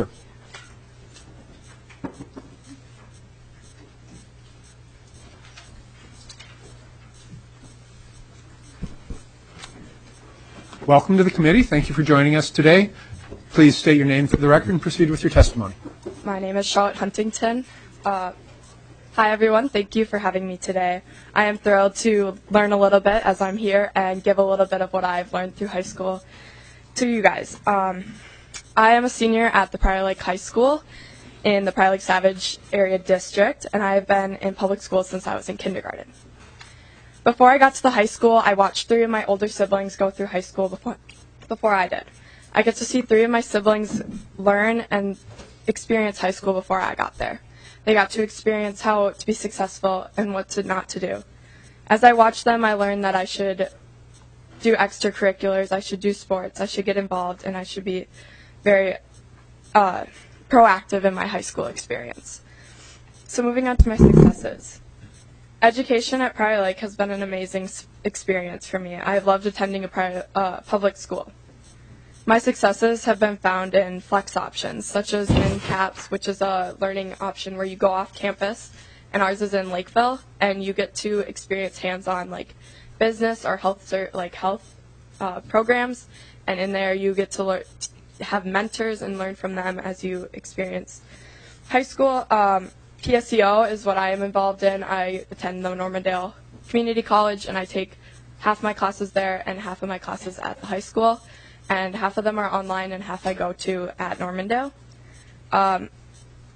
Welcome to the committee. Thank you for joining us today. Please state your name for the record and proceed with your testimony. My name is Charlotte Huntington. Uh, hi, everyone. Thank you for having me today. I am thrilled to learn a little bit as I'm here and give a little bit of what I've learned through high school to you guys. Um, I am a senior at the Prior Lake High School in the Prior Lake Savage Area District, and I have been in public school since I was in kindergarten. Before I got to the high school, I watched three of my older siblings go through high school before, before I did. I get to see three of my siblings learn and experience high school before I got there. They got to experience how to be successful and what to not to do. As I watched them, I learned that I should do extracurriculars, I should do sports, I should get involved, and I should be very uh, proactive in my high school experience. So moving on to my successes. Education at Prior Lake has been an amazing experience for me. I have loved attending a private, uh, public school. My successes have been found in flex options, such as MinCaps, which is a learning option where you go off campus, and ours is in Lakeville, and you get to experience hands-on like business or health like health uh, programs, and in there you get to learn, have mentors and learn from them as you experience high school. Um, P S E O is what I am involved in. I attend the Normandale Community College, and I take half my classes there and half of my classes at the high school, and half of them are online and half I go to at Normandale. Um,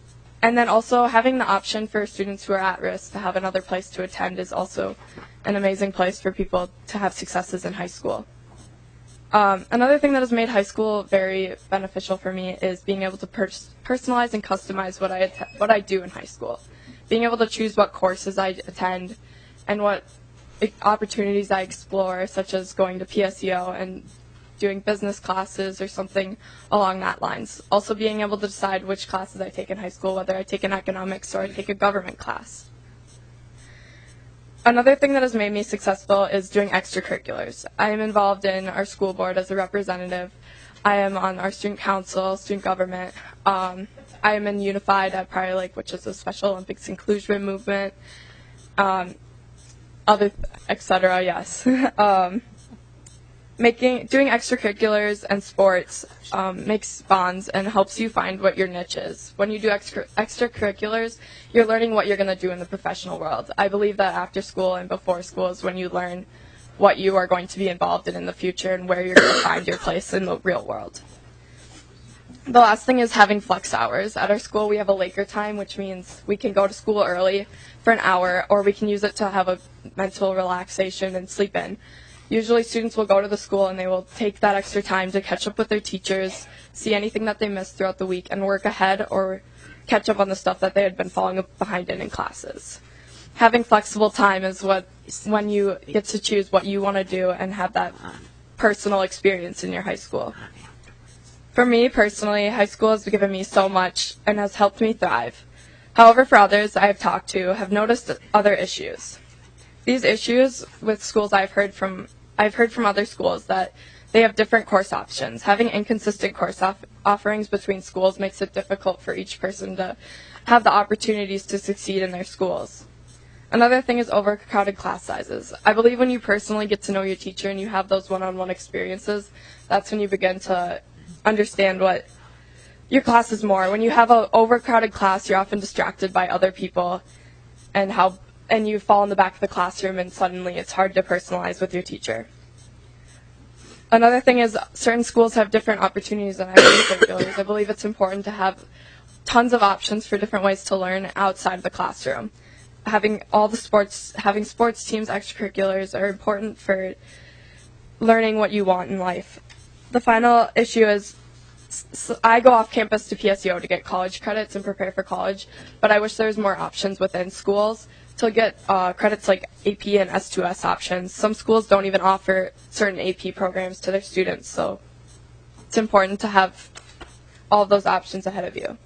and then also having the option for students who are at risk to have another place to attend is also an amazing place for people to have successes in high school. Um, another thing that has made high school very beneficial for me is being able to pers- personalize and customize what I att- what I do in high school. Being able to choose what courses I attend and what I- opportunities I explore, such as going to P S E O and doing business classes or something along that lines. Also being able to decide which classes I take in high school, whether I take an economics or I take a government class. Another thing that has made me successful is doing extracurriculars. I am involved in our school board as a representative. I am on our student council, student government. Um, I am in Unified at Prior Lake, which is a Special Olympics inclusion movement. Um, other, et cetera. Yes. um, making doing extracurriculars and sports um, makes bonds and helps you find what your niche is. When you do extra extracurriculars, you're learning what you're going to do in the professional world. I believe that after school and before school is when you learn what you are going to be involved in in the future and where you're going to find your place in the real world. The last thing is having flex hours. At our school, we have a Laker time, which means we can go to school early for an hour, or we can use it to have a mental relaxation and sleep in. Usually students will go to the school and they will take that extra time to catch up with their teachers, see anything that they missed throughout the week, and work ahead or catch up on the stuff that they had been falling behind in in classes. Having flexible time is what when you get to choose what you want to do and have that personal experience in your high school. For me personally, high school has given me so much and has helped me thrive. However, for others I have talked to have noticed other issues. These issues with schools I've heard from I've heard from other schools that they have different course options. Having inconsistent course off- offerings between schools makes it difficult for each person to have the opportunities to succeed in their schools. Another thing is overcrowded class sizes. I believe when you personally get to know your teacher and you have those one-on-one experiences, that's when you begin to understand what your class is more. When you have an overcrowded class, you're often distracted by other people and how and you fall in the back of the classroom and suddenly it's hard to personalize with your teacher. Another thing is certain schools have different opportunities than extracurriculars. I believe it's important to have tons of options for different ways to learn outside of the classroom. Having all the sports, having sports teams, extracurriculars are important for learning what you want in life. The final issue is so I go off campus to P S E O to get college credits and prepare for college, but I wish there was more options within schools to get uh, credits like A P and S two S options. Some schools don't even offer certain A P programs to their students, so it's important to have all of those options ahead of you.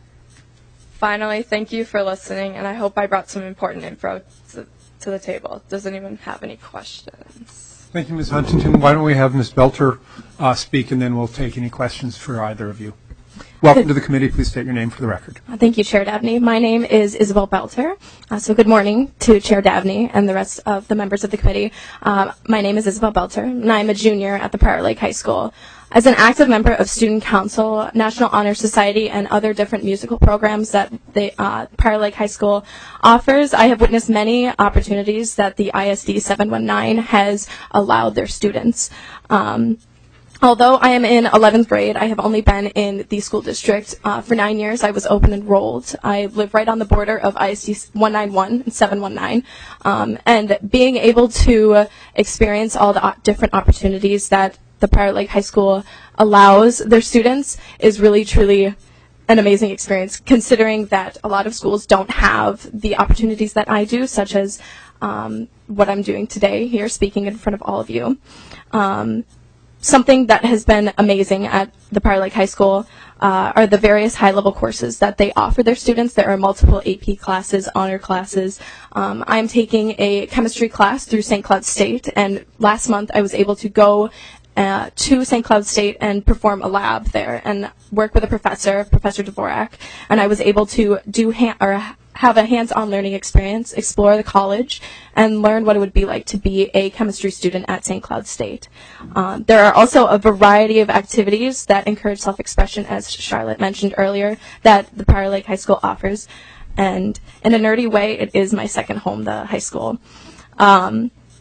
Finally, thank you for listening, and I hope I brought some important info to, to the table. Does anyone have any questions? Thank you, Miz Huntington. Why don't we have Miz Belter uh, speak, and then we'll take any questions for either of you. Welcome to the committee. Please state your name for the record. Thank you, Chair Dabney. My name is Isabel Belter. Uh, so good morning to Chair Dabney and the rest of the members of the committee. Uh, my name is Isabel Belter, and I'm a junior at the Prior Lake High School. As an active member of Student Council, National Honor Society, and other different musical programs that the uh, Prior Lake High School offers, I have witnessed many opportunities that the I S D seven one nine has allowed their students. Um, Although I am in eleventh grade, I have only been in the school district uh, for nine years. I was open enrolled. I live right on the border of I S D one ninety-one and seven one nine. Um, and being able to experience all the different opportunities that the Prior Lake High School allows their students is really, truly an amazing experience, considering that a lot of schools don't have the opportunities that I do, such as um, what I'm doing today here, speaking in front of all of you. Um, Something that has been amazing at the Prior Lake High School uh, are the various high-level courses that they offer their students. There are multiple A P classes, honor classes. Um, I'm taking a chemistry class through Saint Cloud State, and last month I was able to go uh, to Saint Cloud State and perform a lab there and work with a professor, Professor Dvorak, and I was able to do ha- or have a hands-on learning experience, explore the college, and learn what it would be like to be a chemistry student at Saint Cloud State. Um, there are also a variety of activities that encourage self-expression, as Charlotte mentioned earlier, that the Prior Lake High School offers. And in a nerdy way, it is my second home, the high school. Um,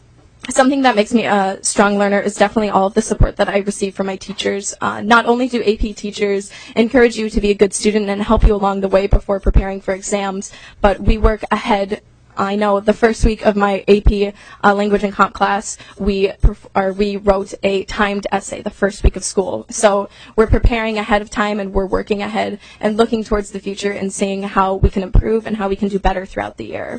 something that makes me a strong learner is definitely all of the support that I receive from my teachers. Uh, not only do A P teachers encourage you to be a good student and help you along the way before preparing for exams, but we work ahead. I know the first week of my A P uh, language and comp class, we perf- or we wrote a timed essay the first week of school. So we're preparing ahead of time and we're working ahead and looking towards the future and seeing how we can improve and how we can do better throughout the year.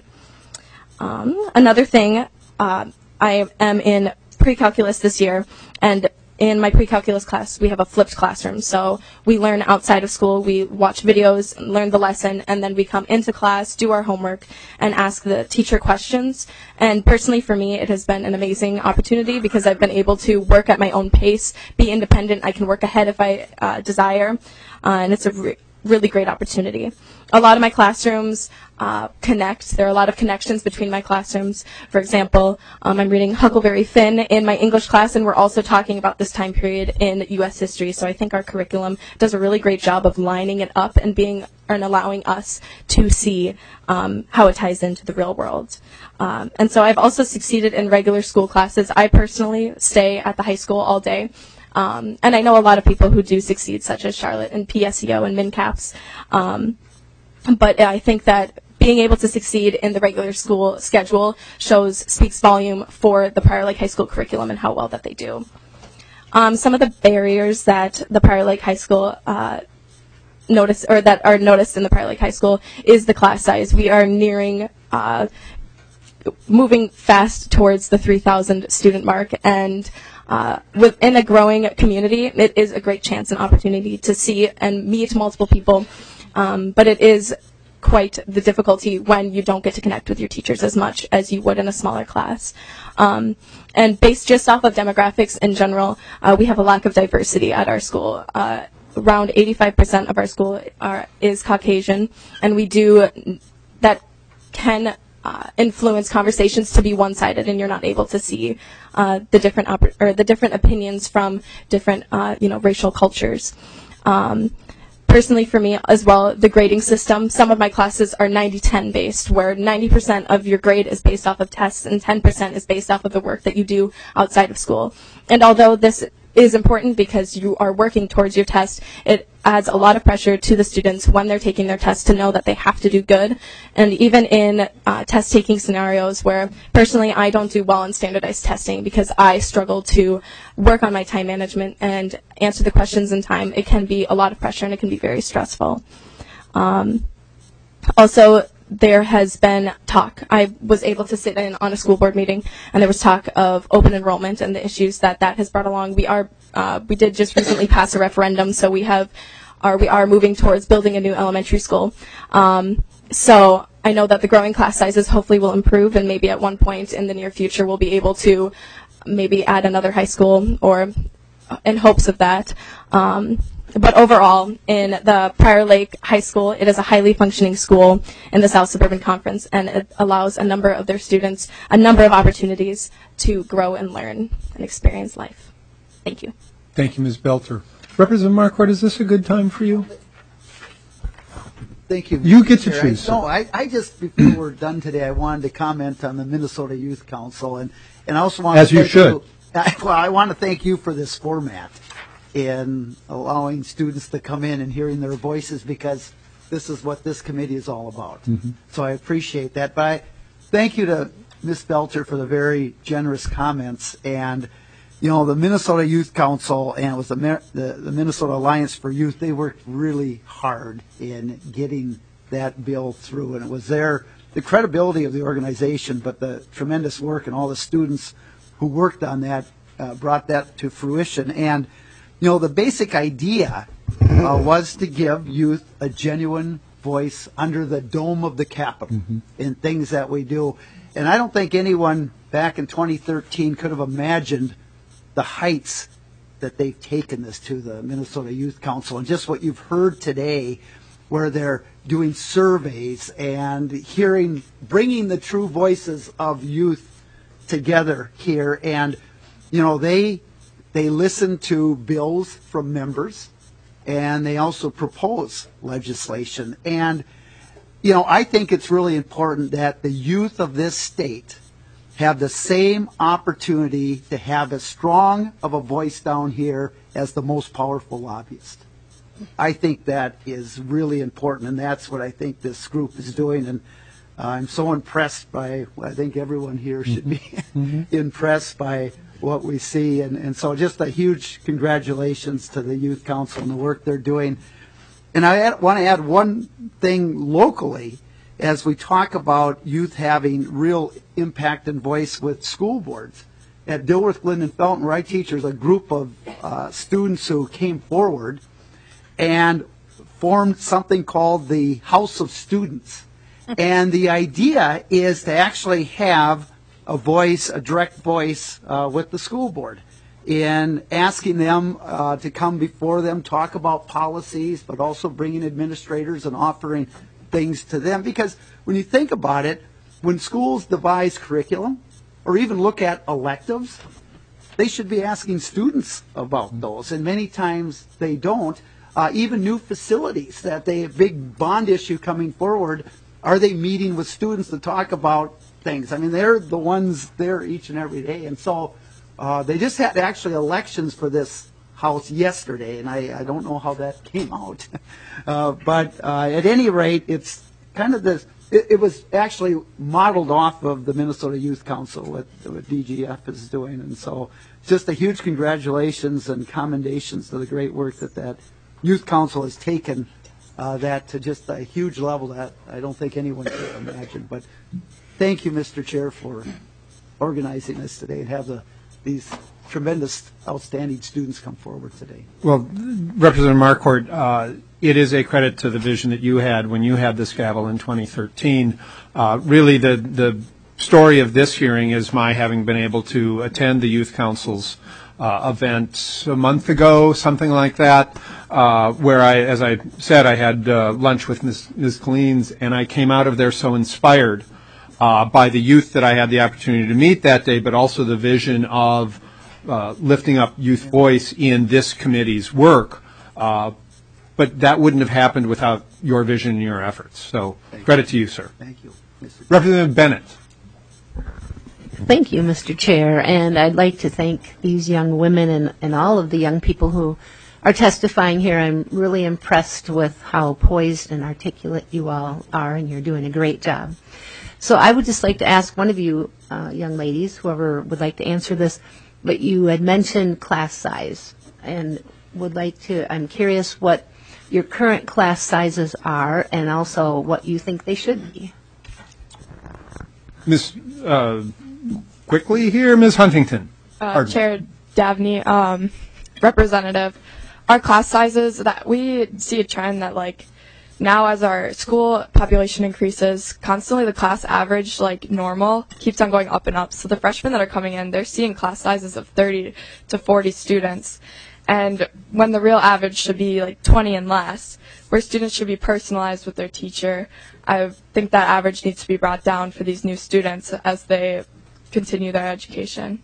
Um, another thing, uh, I am in pre-calculus this year, and in my pre-calculus class, we have a flipped classroom. So we learn outside of school, we watch videos, learn the lesson, and then we come into class, do our homework, and ask the teacher questions. And personally for me, it has been an amazing opportunity because I've been able to work at my own pace, be independent. I can work ahead if I uh, desire, uh, and it's a re- really great opportunity. A lot of my classrooms uh, connect. There are a lot of connections between my classrooms. For example, um, I'm reading Huckleberry Finn in my English class, and we're also talking about this time period in U S history. So I think our curriculum does a really great job of lining it up and being and allowing us to see um, how it ties into the real world. Um, and so I've also succeeded in regular school classes. I personally stay at the high school all day. Um, and I know a lot of people who do succeed, such as Charlotte and P S E O and MinCaps. Um, but I think that being able to succeed in the regular school schedule shows, speaks volume for the Prior Lake High School curriculum and how well that they do. Um, some of the barriers that the Prior Lake High School uh, notice, or that are noticed in the Prior Lake High School is the class size. We are nearing, uh, moving fast towards the three thousand student mark, and Uh, within a growing community, it is a great chance and opportunity to see and meet multiple people, um, but it is quite the difficulty when you don't get to connect with your teachers as much as you would in a smaller class. Um, and based just off of demographics in general, uh, we have a lack of diversity at our school. Uh, around eighty-five percent of our school are, is Caucasian, and we do, that can Uh, influence conversations to be one-sided, and you're not able to see uh, the different op- or the different opinions from different, uh, you know, racial cultures. Um, personally, for me as well, the grading system. Some of my classes are ninety ten based, where ninety percent of your grade is based off of tests, and ten percent is based off of the work that you do outside of school. And although this is important because you are working towards your test, it adds a lot of pressure to the students when they're taking their test to know that they have to do good. And even in uh, test taking scenarios where personally I don't do well in standardized testing because I struggle to work on my time management and answer the questions in time, it can be a lot of pressure and it can be very stressful. Um, also, there has been talk. I was able to sit in on a school board meeting, and there was talk of open enrollment and the issues that that has brought along. We are, uh, we did just recently pass a referendum, so we have, are we are moving towards building a new elementary school. Um, so I know that the growing class sizes hopefully will improve, and maybe at one point in the near future we'll be able to maybe add another high school, or in hopes of that. Um, But overall, in the Prior Lake High School, it is a highly functioning school in the South Suburban Conference, and it allows a number of their students a number of opportunities to grow and learn and experience life. Thank you. Thank you, Miz Belter. Representative Marquardt, is this a good time for you? Thank you. You get to Chair. choose. I, no, I, I just, before we're done today, I wanted to comment on the Minnesota Youth Council, and, and I also want As to you thank should. You, well, I want to thank you for this format in allowing students to come in and hearing their voices, because this is what this committee is all about. Mm-hmm. So I appreciate that. But I thank you to Miz Belter for the very generous comments. And, you know, the Minnesota Youth Council, and it was the, the, the Minnesota Alliance for Youth, they worked really hard in getting that bill through. And it was their, the credibility of the organization, but the tremendous work and all the students who worked on that uh, brought that to fruition. And you know, the basic idea uh, was to give youth a genuine voice under the dome of the Capitol mm-hmm. in things that we do. And I don't think anyone back in twenty thirteen could have imagined the heights that they've taken this to, the Minnesota Youth Council. And just what you've heard today, where they're doing surveys and hearing, bringing the true voices of youth together here. And, you know, they... They listen to bills from members, and they also propose legislation. And, you know, I think it's really important that the youth of this state have the same opportunity to have as strong of a voice down here as the most powerful lobbyist. I think that is really important, and that's what I think this group is doing. And uh, I'm so impressed by, I think everyone here should be mm-hmm. impressed by what we see. And, and so just a huge congratulations to the Youth Council and the work they're doing. And I add, want to add one thing locally as we talk about youth having real impact and voice with school boards. At Dilworth, Glidden, and Felton, where I teach, there's a group of uh, students who came forward and formed something called the House of Students. And the idea is to actually have a voice, a direct voice uh, with the school board in asking them uh, to come before them, talk about policies, but also bringing administrators and offering things to them. Because when you think about it, when schools devise curriculum or even look at electives, they should be asking students about those. And many times they don't. Uh, even new facilities that they have big bond issue coming forward, are they meeting with students to talk about things? I mean, they're the ones there each and every day. And so uh, they just had actually elections for this house yesterday, and I, I don't know how that came out. uh, but uh, at any rate, it's kind of this, it, it was actually modeled off of the Minnesota Youth Council, what, what D G F is doing. And so just a huge congratulations and commendations to the great work that that Youth Council has taken uh, that to just a huge level that I don't think anyone could imagine. But thank you, Mister Chair, for organizing this today and have the, these tremendous, outstanding students come forward today. Well, Representative Marquardt, uh, it is a credit to the vision that you had when you had this gavel in twenty thirteen. Uh, really, the the story of this hearing is my having been able to attend the Youth Council's Uh, event a month ago, something like that, uh, where I, as I said, I had uh, lunch with Miz Miz Collins, and I came out of there so inspired uh, by the youth that I had the opportunity to meet that day, but also the vision of uh, lifting up youth voice in this committee's work. Uh, but that wouldn't have happened without your vision and your efforts. So credit to you, sir. Thank you. Representative Bennett. Thank you, Mister Chair, and I'd like to thank these young women and, and all of the young people who are testifying here. I'm really impressed with how poised and articulate you all are, and you're doing a great job. So I would just like to ask one of you uh, young ladies, whoever would like to answer this, but you had mentioned class size, and would like to, I'm curious what your current class sizes are, and also what you think they should be. Miz Uh, quickly here, Miz Huntington. Uh, Chair Davney, um, Representative, our class sizes, that we see a trend that like now as our school population increases, constantly the class average, like normal, keeps on going up and up. So the freshmen that are coming in, they're seeing class sizes of thirty to forty students. And when the real average should be like twenty and less, where students should be personalized with their teacher, I think that average needs to be brought down for these new students as they continue their education.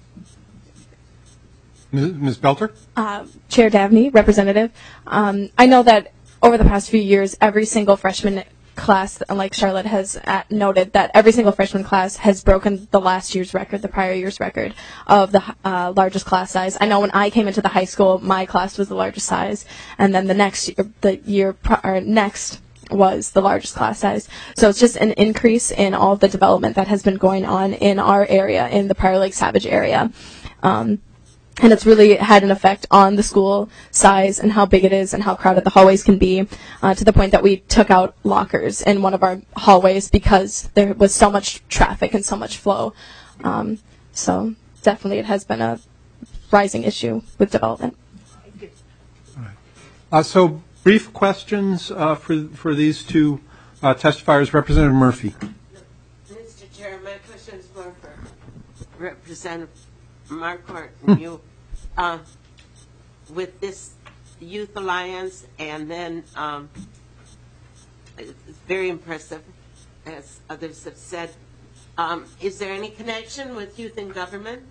Miz Belter? Uh, Chair Davney, Representative, um, I know that over the past few years, every single freshman class, like Charlotte has uh, noted, that every single freshman class has broken the last year's record, the prior year's record of the uh, largest class size. I know when I came into the high school, my class was the largest size, and then the next the year or next was the largest class size. So it's just an increase in all of the development that has been going on in our area, in the Prior Lake Savage area. Um, and it's really had an effect on the school size and how big it is and how crowded the hallways can be, uh, to the point that we took out lockers in one of our hallways because there was so much traffic and so much flow. Um, so definitely it has been a rising issue with development. All right. Uh, so brief questions uh, for for these two uh, testifiers. Representative Murphy. Mister Chair, my question is more for Representative Marquardt and you. Uh, with this Youth Alliance, and then um, it's very impressive, as others have said. Um, is there any connection with youth in government?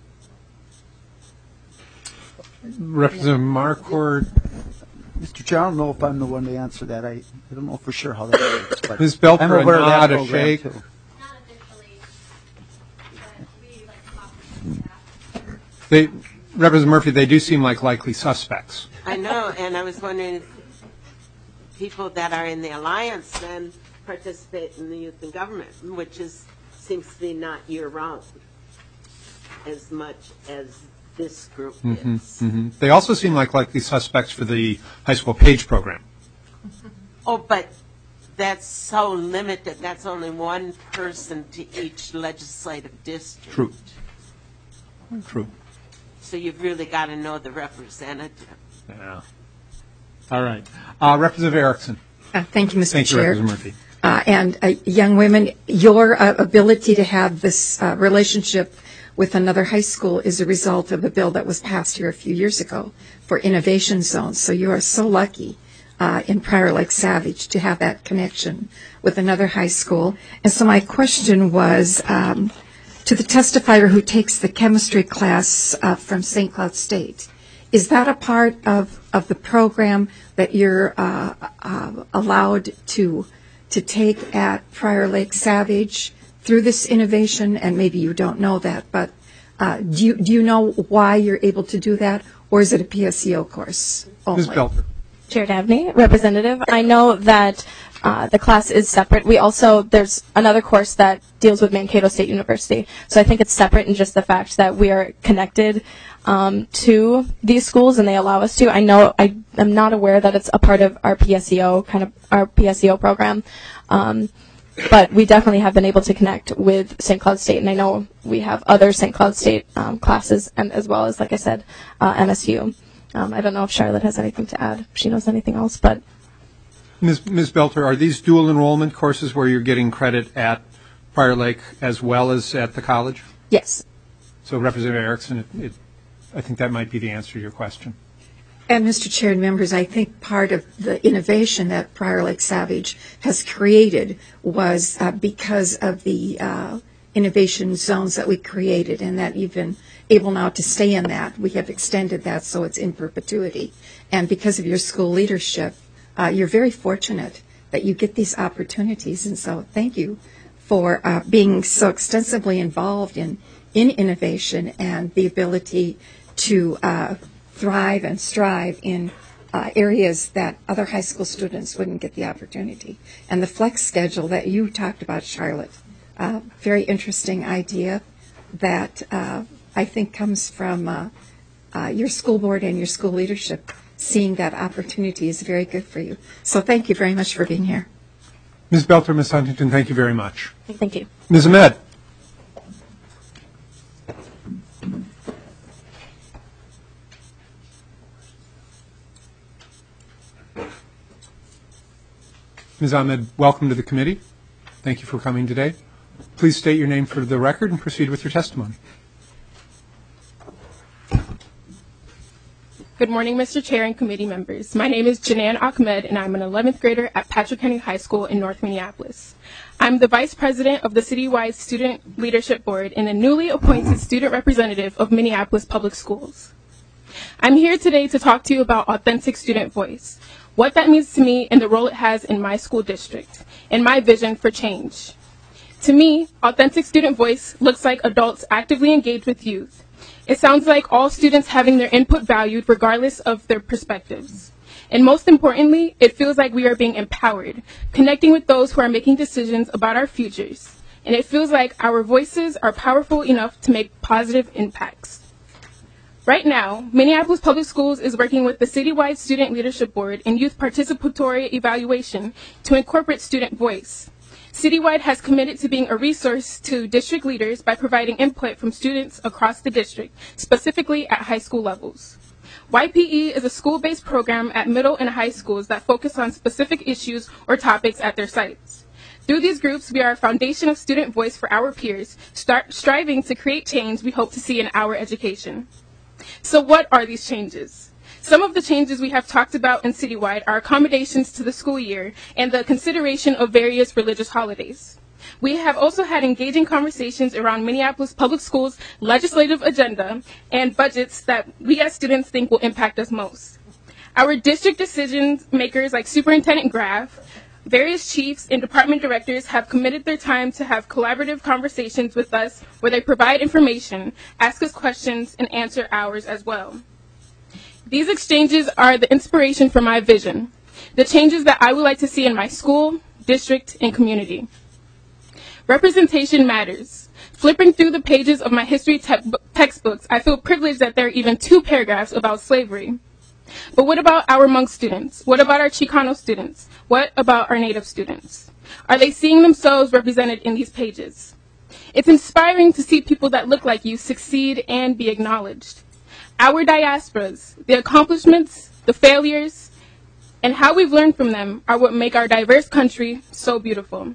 Representative Marquardt. Mister Chair, I don't know if I'm the one to answer that. I, I don't know for sure how that works. But Miz Belter, I'm aware a of nod, that a program shake. too. They, Representative Murphy, they do seem like likely suspects. I know, and I was wondering if people that are in the alliance then participate in the youth and government, which is seems to be not year-round as much as this group Mm-hmm, is. mm-hmm. They also seem like likely suspects for the high school PAGE program. Oh, but that's so limited. That's only one person to each legislative district. True. True. So you've really got to know the representative. Yeah. All right. Uh, Representative Erickson. Uh, thank you, Mister Thank you, Chair. Representative Murphy. Uh, and uh, young women, your uh, ability to have this uh, relationship with another high school is a result of a bill that was passed here a few years ago for innovation zones. So you are so lucky uh, in Prior Lake Savage to have that connection with another high school. And so my question was um, to the testifier who takes the chemistry class uh, from Saint Cloud State. Is that a part of, of the program that you're uh, uh, allowed to to take at Prior Lake Savage through this innovation? And maybe you don't know that, but uh, do you do you know why you're able to do that, or is it a P S E O course only? Miz Belter. Chair Dabney, Representative, I know that uh, the class is separate. We also, there's another course that deals with Mankato State University. So I think it's separate in just the fact that we are connected um, to these schools and they allow us to. I know, I am not aware that it's a part of our P S E O, kind of our P S E O program. Um, but we definitely have been able to connect with Saint Cloud State, and I know we have other Saint Cloud State um, classes, and as well as, like I said, uh, M S U. Um, I don't know if Charlotte has anything to add, if she knows anything else, but. Miz Miz Belter, are these dual enrollment courses where you're getting credit at Prior Lake as well as at the college? Yes. So Representative Erickson, it, it, I think that might be the answer to your question. And Mister Chair and members, I think part of the innovation that Prior Lake Savage has created was uh, because of the uh, innovation zones that we created, and that you've been able now to stay in that. We have extended that so it's in perpetuity. And because of your school leadership, uh, you're very fortunate that you get these opportunities. And so thank you for uh, being so extensively involved in, in innovation and the ability to uh, thrive and strive in uh, areas that other high school students wouldn't get the opportunity. And the flex schedule that you talked about, Charlotte, uh, very interesting idea that uh, I think comes from uh, uh, your school board and your school leadership. Seeing that opportunity is very good for you. So thank you very much for being here. Miz Belter, Miz Huntington, thank you very much. Thank you. Miz Ahmed. Miz Ahmed, welcome to the committee. Thank you for coming today. Please state your name for the record and proceed with your testimony. Good morning, Mister Chair and committee members. My name is Janan Ahmed, and I'm an eleventh grader at Patrick Henry High School in North Minneapolis. I'm the vice president of the citywide Student Leadership Board and a newly appointed student representative of Minneapolis Public Schools. I'm here today to talk to you about authentic student voice, what that means to me and the role it has in my school district, and my vision for change. To me, authentic student voice looks like adults actively engage with youth. It sounds like all students having their input valued regardless of their perspectives. And most importantly, it feels like we are being empowered, connecting with those who are making decisions about our futures. And it feels like our voices are powerful enough to make positive impacts. Right now, Minneapolis Public Schools is working with the Citywide Student Leadership Board and Youth Participatory Evaluation to incorporate student voice. Citywide has committed to being a resource to district leaders by providing input from students across the district, specifically at high school levels. Y P E is a school-based program at middle and high schools that focus on specific issues or topics at their sites. Through these groups, we are a foundation of student voice for our peers, start striving to create change we hope to see in our education. So what are these changes? Some of the changes we have talked about in Citywide are accommodations to the school year and the consideration of various religious holidays. We have also had engaging conversations around Minneapolis Public Schools' legislative agenda and budgets that we as students think will impact us most. Our district decision makers like Superintendent Graff Various chiefs and department directors have committed their time to have collaborative conversations with us where they provide information, ask us questions, and answer ours as well. These exchanges are the inspiration for my vision, the changes that I would like to see in my school, district, and community. Representation matters. Flipping through the pages of my history te- textbooks, I feel privileged that there are even two paragraphs about slavery. But what about our Hmong students? What about our Chicano students? What about our Native students? Are they seeing themselves represented in these pages? It's inspiring to see people that look like you succeed and be acknowledged. Our diasporas, the accomplishments, the failures, and how we've learned from them are what make our diverse country so beautiful.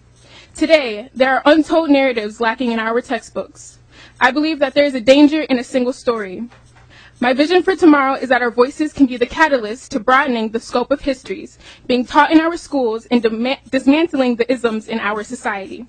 Today, there are untold narratives lacking in our textbooks. I believe that there is a danger in a single story. My vision for tomorrow is that our voices can be the catalyst to broadening the scope of histories being taught in our schools and dem- dismantling the isms in our society.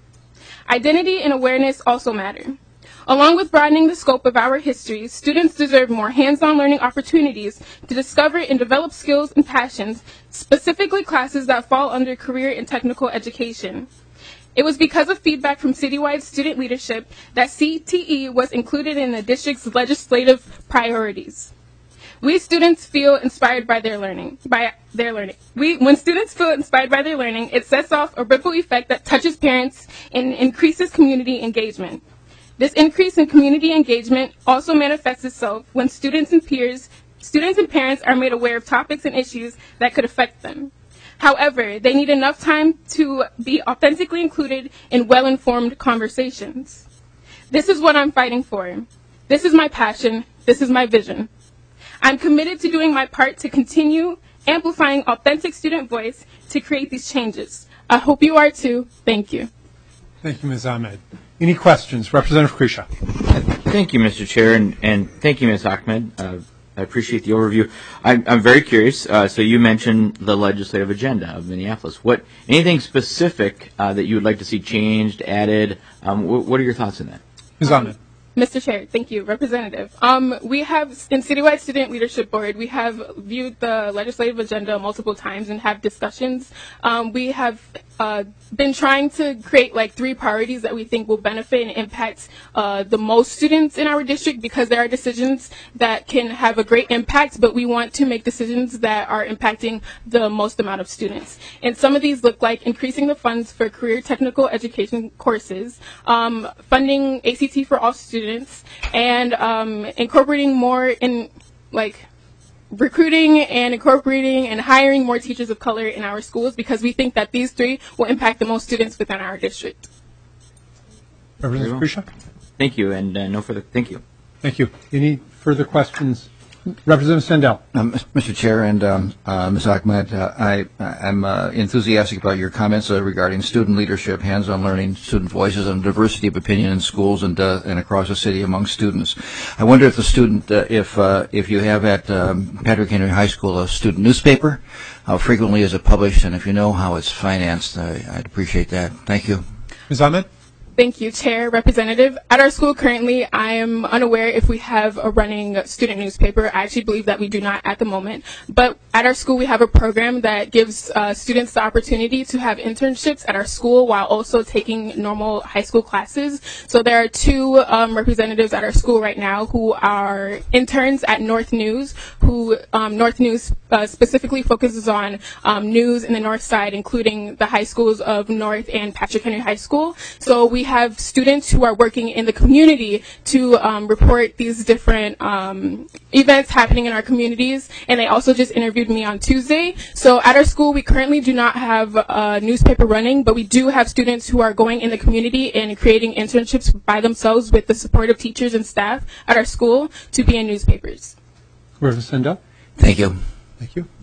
Identity and awareness also matter. Along with broadening the scope of our histories, students deserve more hands-on learning opportunities to discover and develop skills and passions, specifically classes that fall under career and technical education. It was because of feedback from citywide student leadership that C T E was included in the district's legislative priorities. We students feel inspired by their learning. By their learning, we when students feel inspired by their learning, it sets off a ripple effect that touches parents and increases community engagement. This increase in community engagement also manifests itself when students and peers, students and parents are made aware of topics and issues that could affect them. However, they need enough time to be authentically included in well-informed conversations. This is what I'm fighting for. This is my passion. This is my vision. I'm committed to doing my part to continue amplifying authentic student voice to create these changes. I hope you are too. Thank you. Thank you, Miz Ahmed. Any questions? Representative Krisha. Thank you, Mister Chair, and, and thank you, Miz Ahmed. Uh, I appreciate the overview. I'm, I'm very curious. Uh, so you mentioned the legislative agenda of Minneapolis. What anything specific uh, that you would like to see changed, added? Um, wh- what are your thoughts on that? Miz Ahmed. Mister Chair, thank you. Representative. Um, we have, in Citywide Student Leadership Board, we have viewed the legislative agenda multiple times and have discussions. Um, we have uh, been trying to create like three priorities that we think will benefit and impact uh, the most students in our district, because there are decisions that can have a great impact, but we want to make decisions that are impacting the most amount of students. And some of these look like increasing the funds for career technical education courses, um, funding A C T for all students, and um, incorporating more in like recruiting and incorporating and hiring more teachers of color in our schools, because we think that these three will impact the most students within our district. Representative Krisha. Thank you, and uh, no further. Thank you. Thank you. Any further questions? Representative Sandell. Um, Mister Chair and um, uh, Miz Ahmed, uh, I, I'm uh, enthusiastic about your comments uh, regarding student leadership, hands-on learning, student voices, and diversity of opinion in schools and uh, and across the city among students. I wonder if the student, uh, if uh, if you have at um, Patrick Henry High School a student newspaper, how frequently is it published, and if you know how it's financed, I, I'd appreciate that. Thank you. Miz Ahmed. Thank you, Chair, Representative. At our school currently, I am unaware if we have a running student newspaper. I actually believe that we do not at the moment. But at our school, we have a program that gives uh, students the opportunity to have internships at our school while also taking normal high school classes. So there are two um, representatives at our school right now who are interns at North News, who um, North News uh, specifically focuses on um, news in the North Side, including the high schools of North and Patrick Henry High School. So we have students who are working in the community to um, report these different um, events happening in our communities, and they also just interviewed me on Tuesday. So at our school, we currently do not have a newspaper running, but we do have students who are going in the community and creating internships by themselves with the support of teachers and staff at our school to be in newspapers. Representative Sandell. Thank you. Thank you.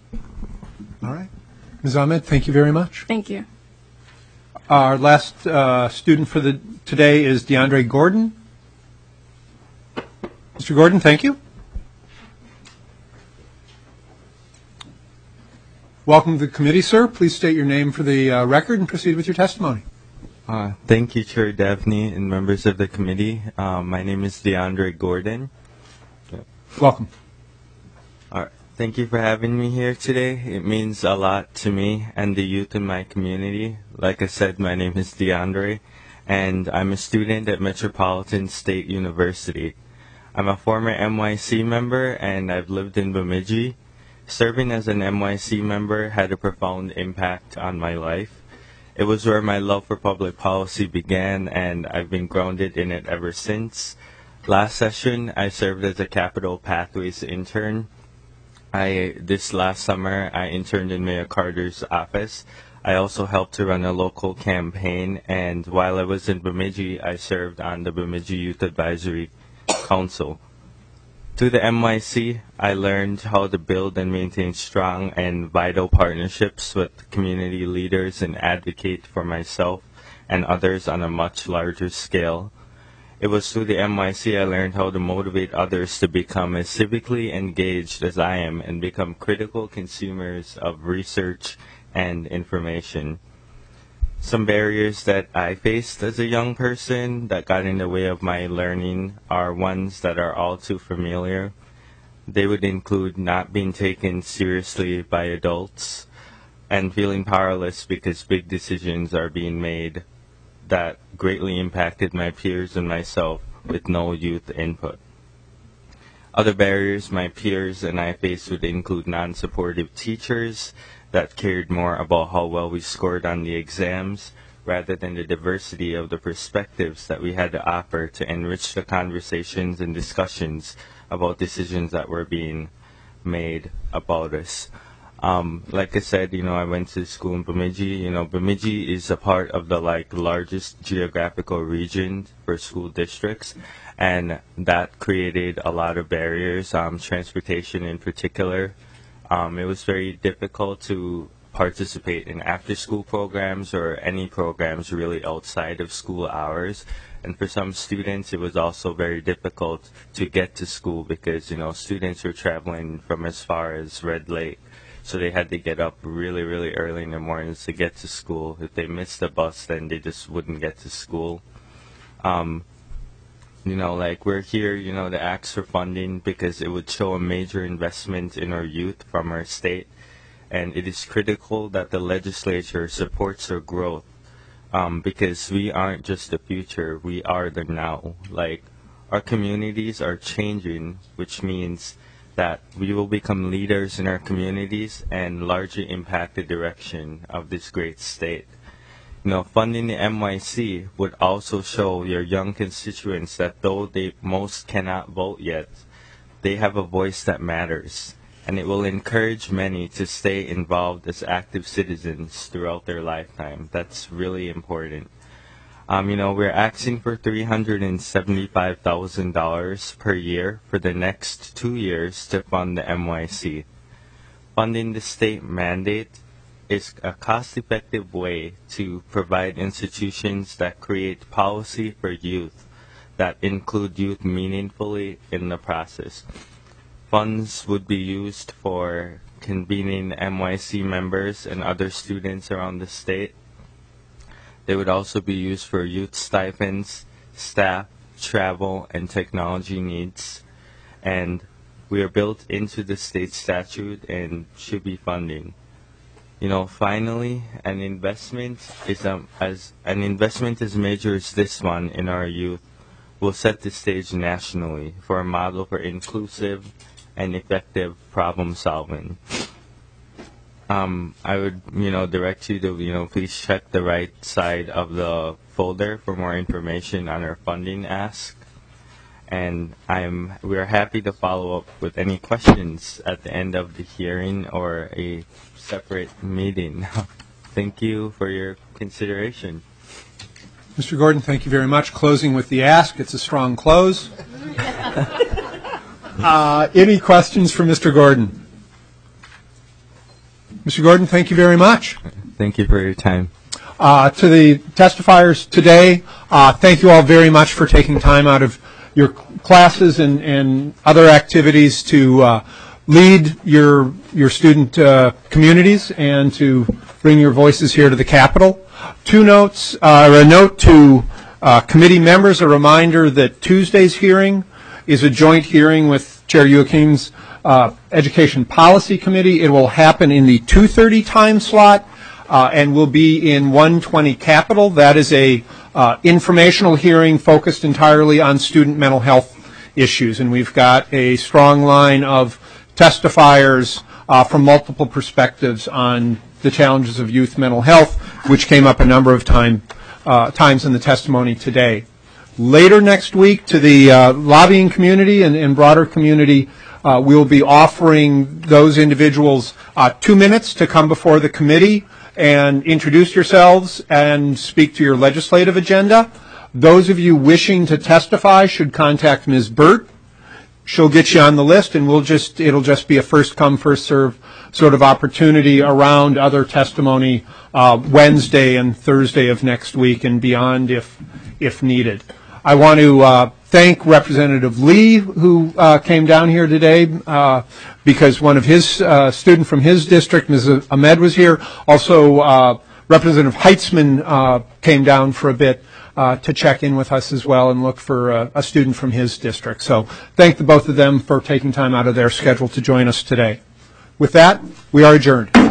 All right. Miz Ahmed, thank you very much. Thank you. Our last uh, student for the today is DeAndre Gordon. Mister Gordon, thank you. Welcome to the committee, sir. Please state your name for the uh, record and proceed with your testimony. Uh, thank you, Chair Daphne and members of the committee. Uh, my name is DeAndre Gordon. Welcome. All right. Thank you for having me here today. It means a lot to me and the youth in my community. Like I said, my name is DeAndre, and I'm a student at Metropolitan State University. I'm a former M Y C member, and I've lived in Bemidji. Serving as an M Y C member had a profound impact on my life. It was where my love for public policy began, and I've been grounded in it ever since. Last session, I served as a Capital Pathways intern. I, this last summer, I interned in Mayor Carter's office. I also helped to run a local campaign, and while I was in Bemidji, I served on the Bemidji Youth Advisory Council. Through the M Y C, I learned how to build and maintain strong and vital partnerships with community leaders and advocate for myself and others on a much larger scale. It was through the M Y C I learned how to motivate others to become as civically engaged as I am and become critical consumers of research and information. Some barriers that I faced as a young person that got in the way of my learning are ones that are all too familiar. They would include not being taken seriously by adults and feeling powerless because big decisions are being made that greatly impacted my peers and myself with no youth input. Other barriers my peers and I faced would include non-supportive teachers that cared more about how well we scored on the exams rather than the diversity of the perspectives that we had to offer to enrich the conversations and discussions about decisions that were being made about us. Um, like I said, you know, I went to school in Bemidji. You know, Bemidji is a part of the like largest geographical region for school districts, and that created a lot of barriers, um, transportation in particular. Um, it was very difficult to participate in after-school programs or any programs really outside of school hours. And for some students, it was also very difficult to get to school because, you know, students were traveling from as far as Red Lake. So they had to get up really, really early in the mornings to get to school. If they missed the bus, then they just wouldn't get to school. Um, you know, like we're here, you know, to ask for funding because it would show a major investment in our youth from our state. And it is critical that the legislature supports our growth um, because we aren't just the future, we are the now. Like, our communities are changing, which means that we will become leaders in our communities and largely impact the direction of this great state. You know, funding the M Y C would also show your young constituents that though they most cannot vote yet, they have a voice that matters, and it will encourage many to stay involved as active citizens throughout their lifetime. That's really important. Um, you know, we're asking for three hundred seventy-five thousand dollars per year for the next two years to fund the M Y C. Funding the state mandate is a cost-effective way to provide institutions that create policy for youth that include youth meaningfully in the process. Funds would be used for convening M Y C members and other students around the state. They would also be used for youth stipends, staff, travel, and technology needs. And we are built into the state statute and should be funding. You know, finally, an investment is um, as an investment as major as this one in our youth will set the stage nationally for a model for inclusive and effective problem solving. Um, I would, you know, direct you to, you know, please check the right side of the folder for more information on our funding ask. And I'm, we're happy to follow up with any questions at the end of the hearing or a separate meeting. Thank you for your consideration. Mister Gordon, thank you very much. Closing with the ask. It's a strong close. uh, any questions for Mister Gordon? Mister Gordon, thank you very much. Thank you for your time. Uh, to the testifiers today, uh, thank you all very much for taking time out of your classes and, and other activities to uh, lead your your student uh, communities and to bring your voices here to the Capitol. Two notes, uh, or a note to uh, committee members, a reminder that Tuesday's hearing is a joint hearing with Chair Joachim's uh, Education Policy Committee. It will happen in the two thirty time slot uh, and will be in one twenty Capitol. That is a uh, informational hearing focused entirely on student mental health issues, and we've got a strong line of testifiers uh, from multiple perspectives on the challenges of youth mental health, which came up a number of time, uh, times in the testimony today. Later next week, to the uh, lobbying community and, and broader community, uh, we will be offering those individuals uh, two minutes to come before the committee and introduce yourselves and speak to your legislative agenda. Those of you wishing to testify should contact Miz Burt. She'll get you on the list, and we'll just it'll just be a first come, first serve sort of opportunity around other testimony uh, Wednesday and Thursday of next week and beyond if if needed. I want to uh, thank Representative Lee, who uh, came down here today uh, because one of his uh, student from his district, Miz Ahmed, was here. Also, uh, Representative Heitzman uh, came down for a bit uh, to check in with us as well and look for uh, a student from his district. So thank the both of them for taking time out of their schedule to join us today. With that, we are adjourned.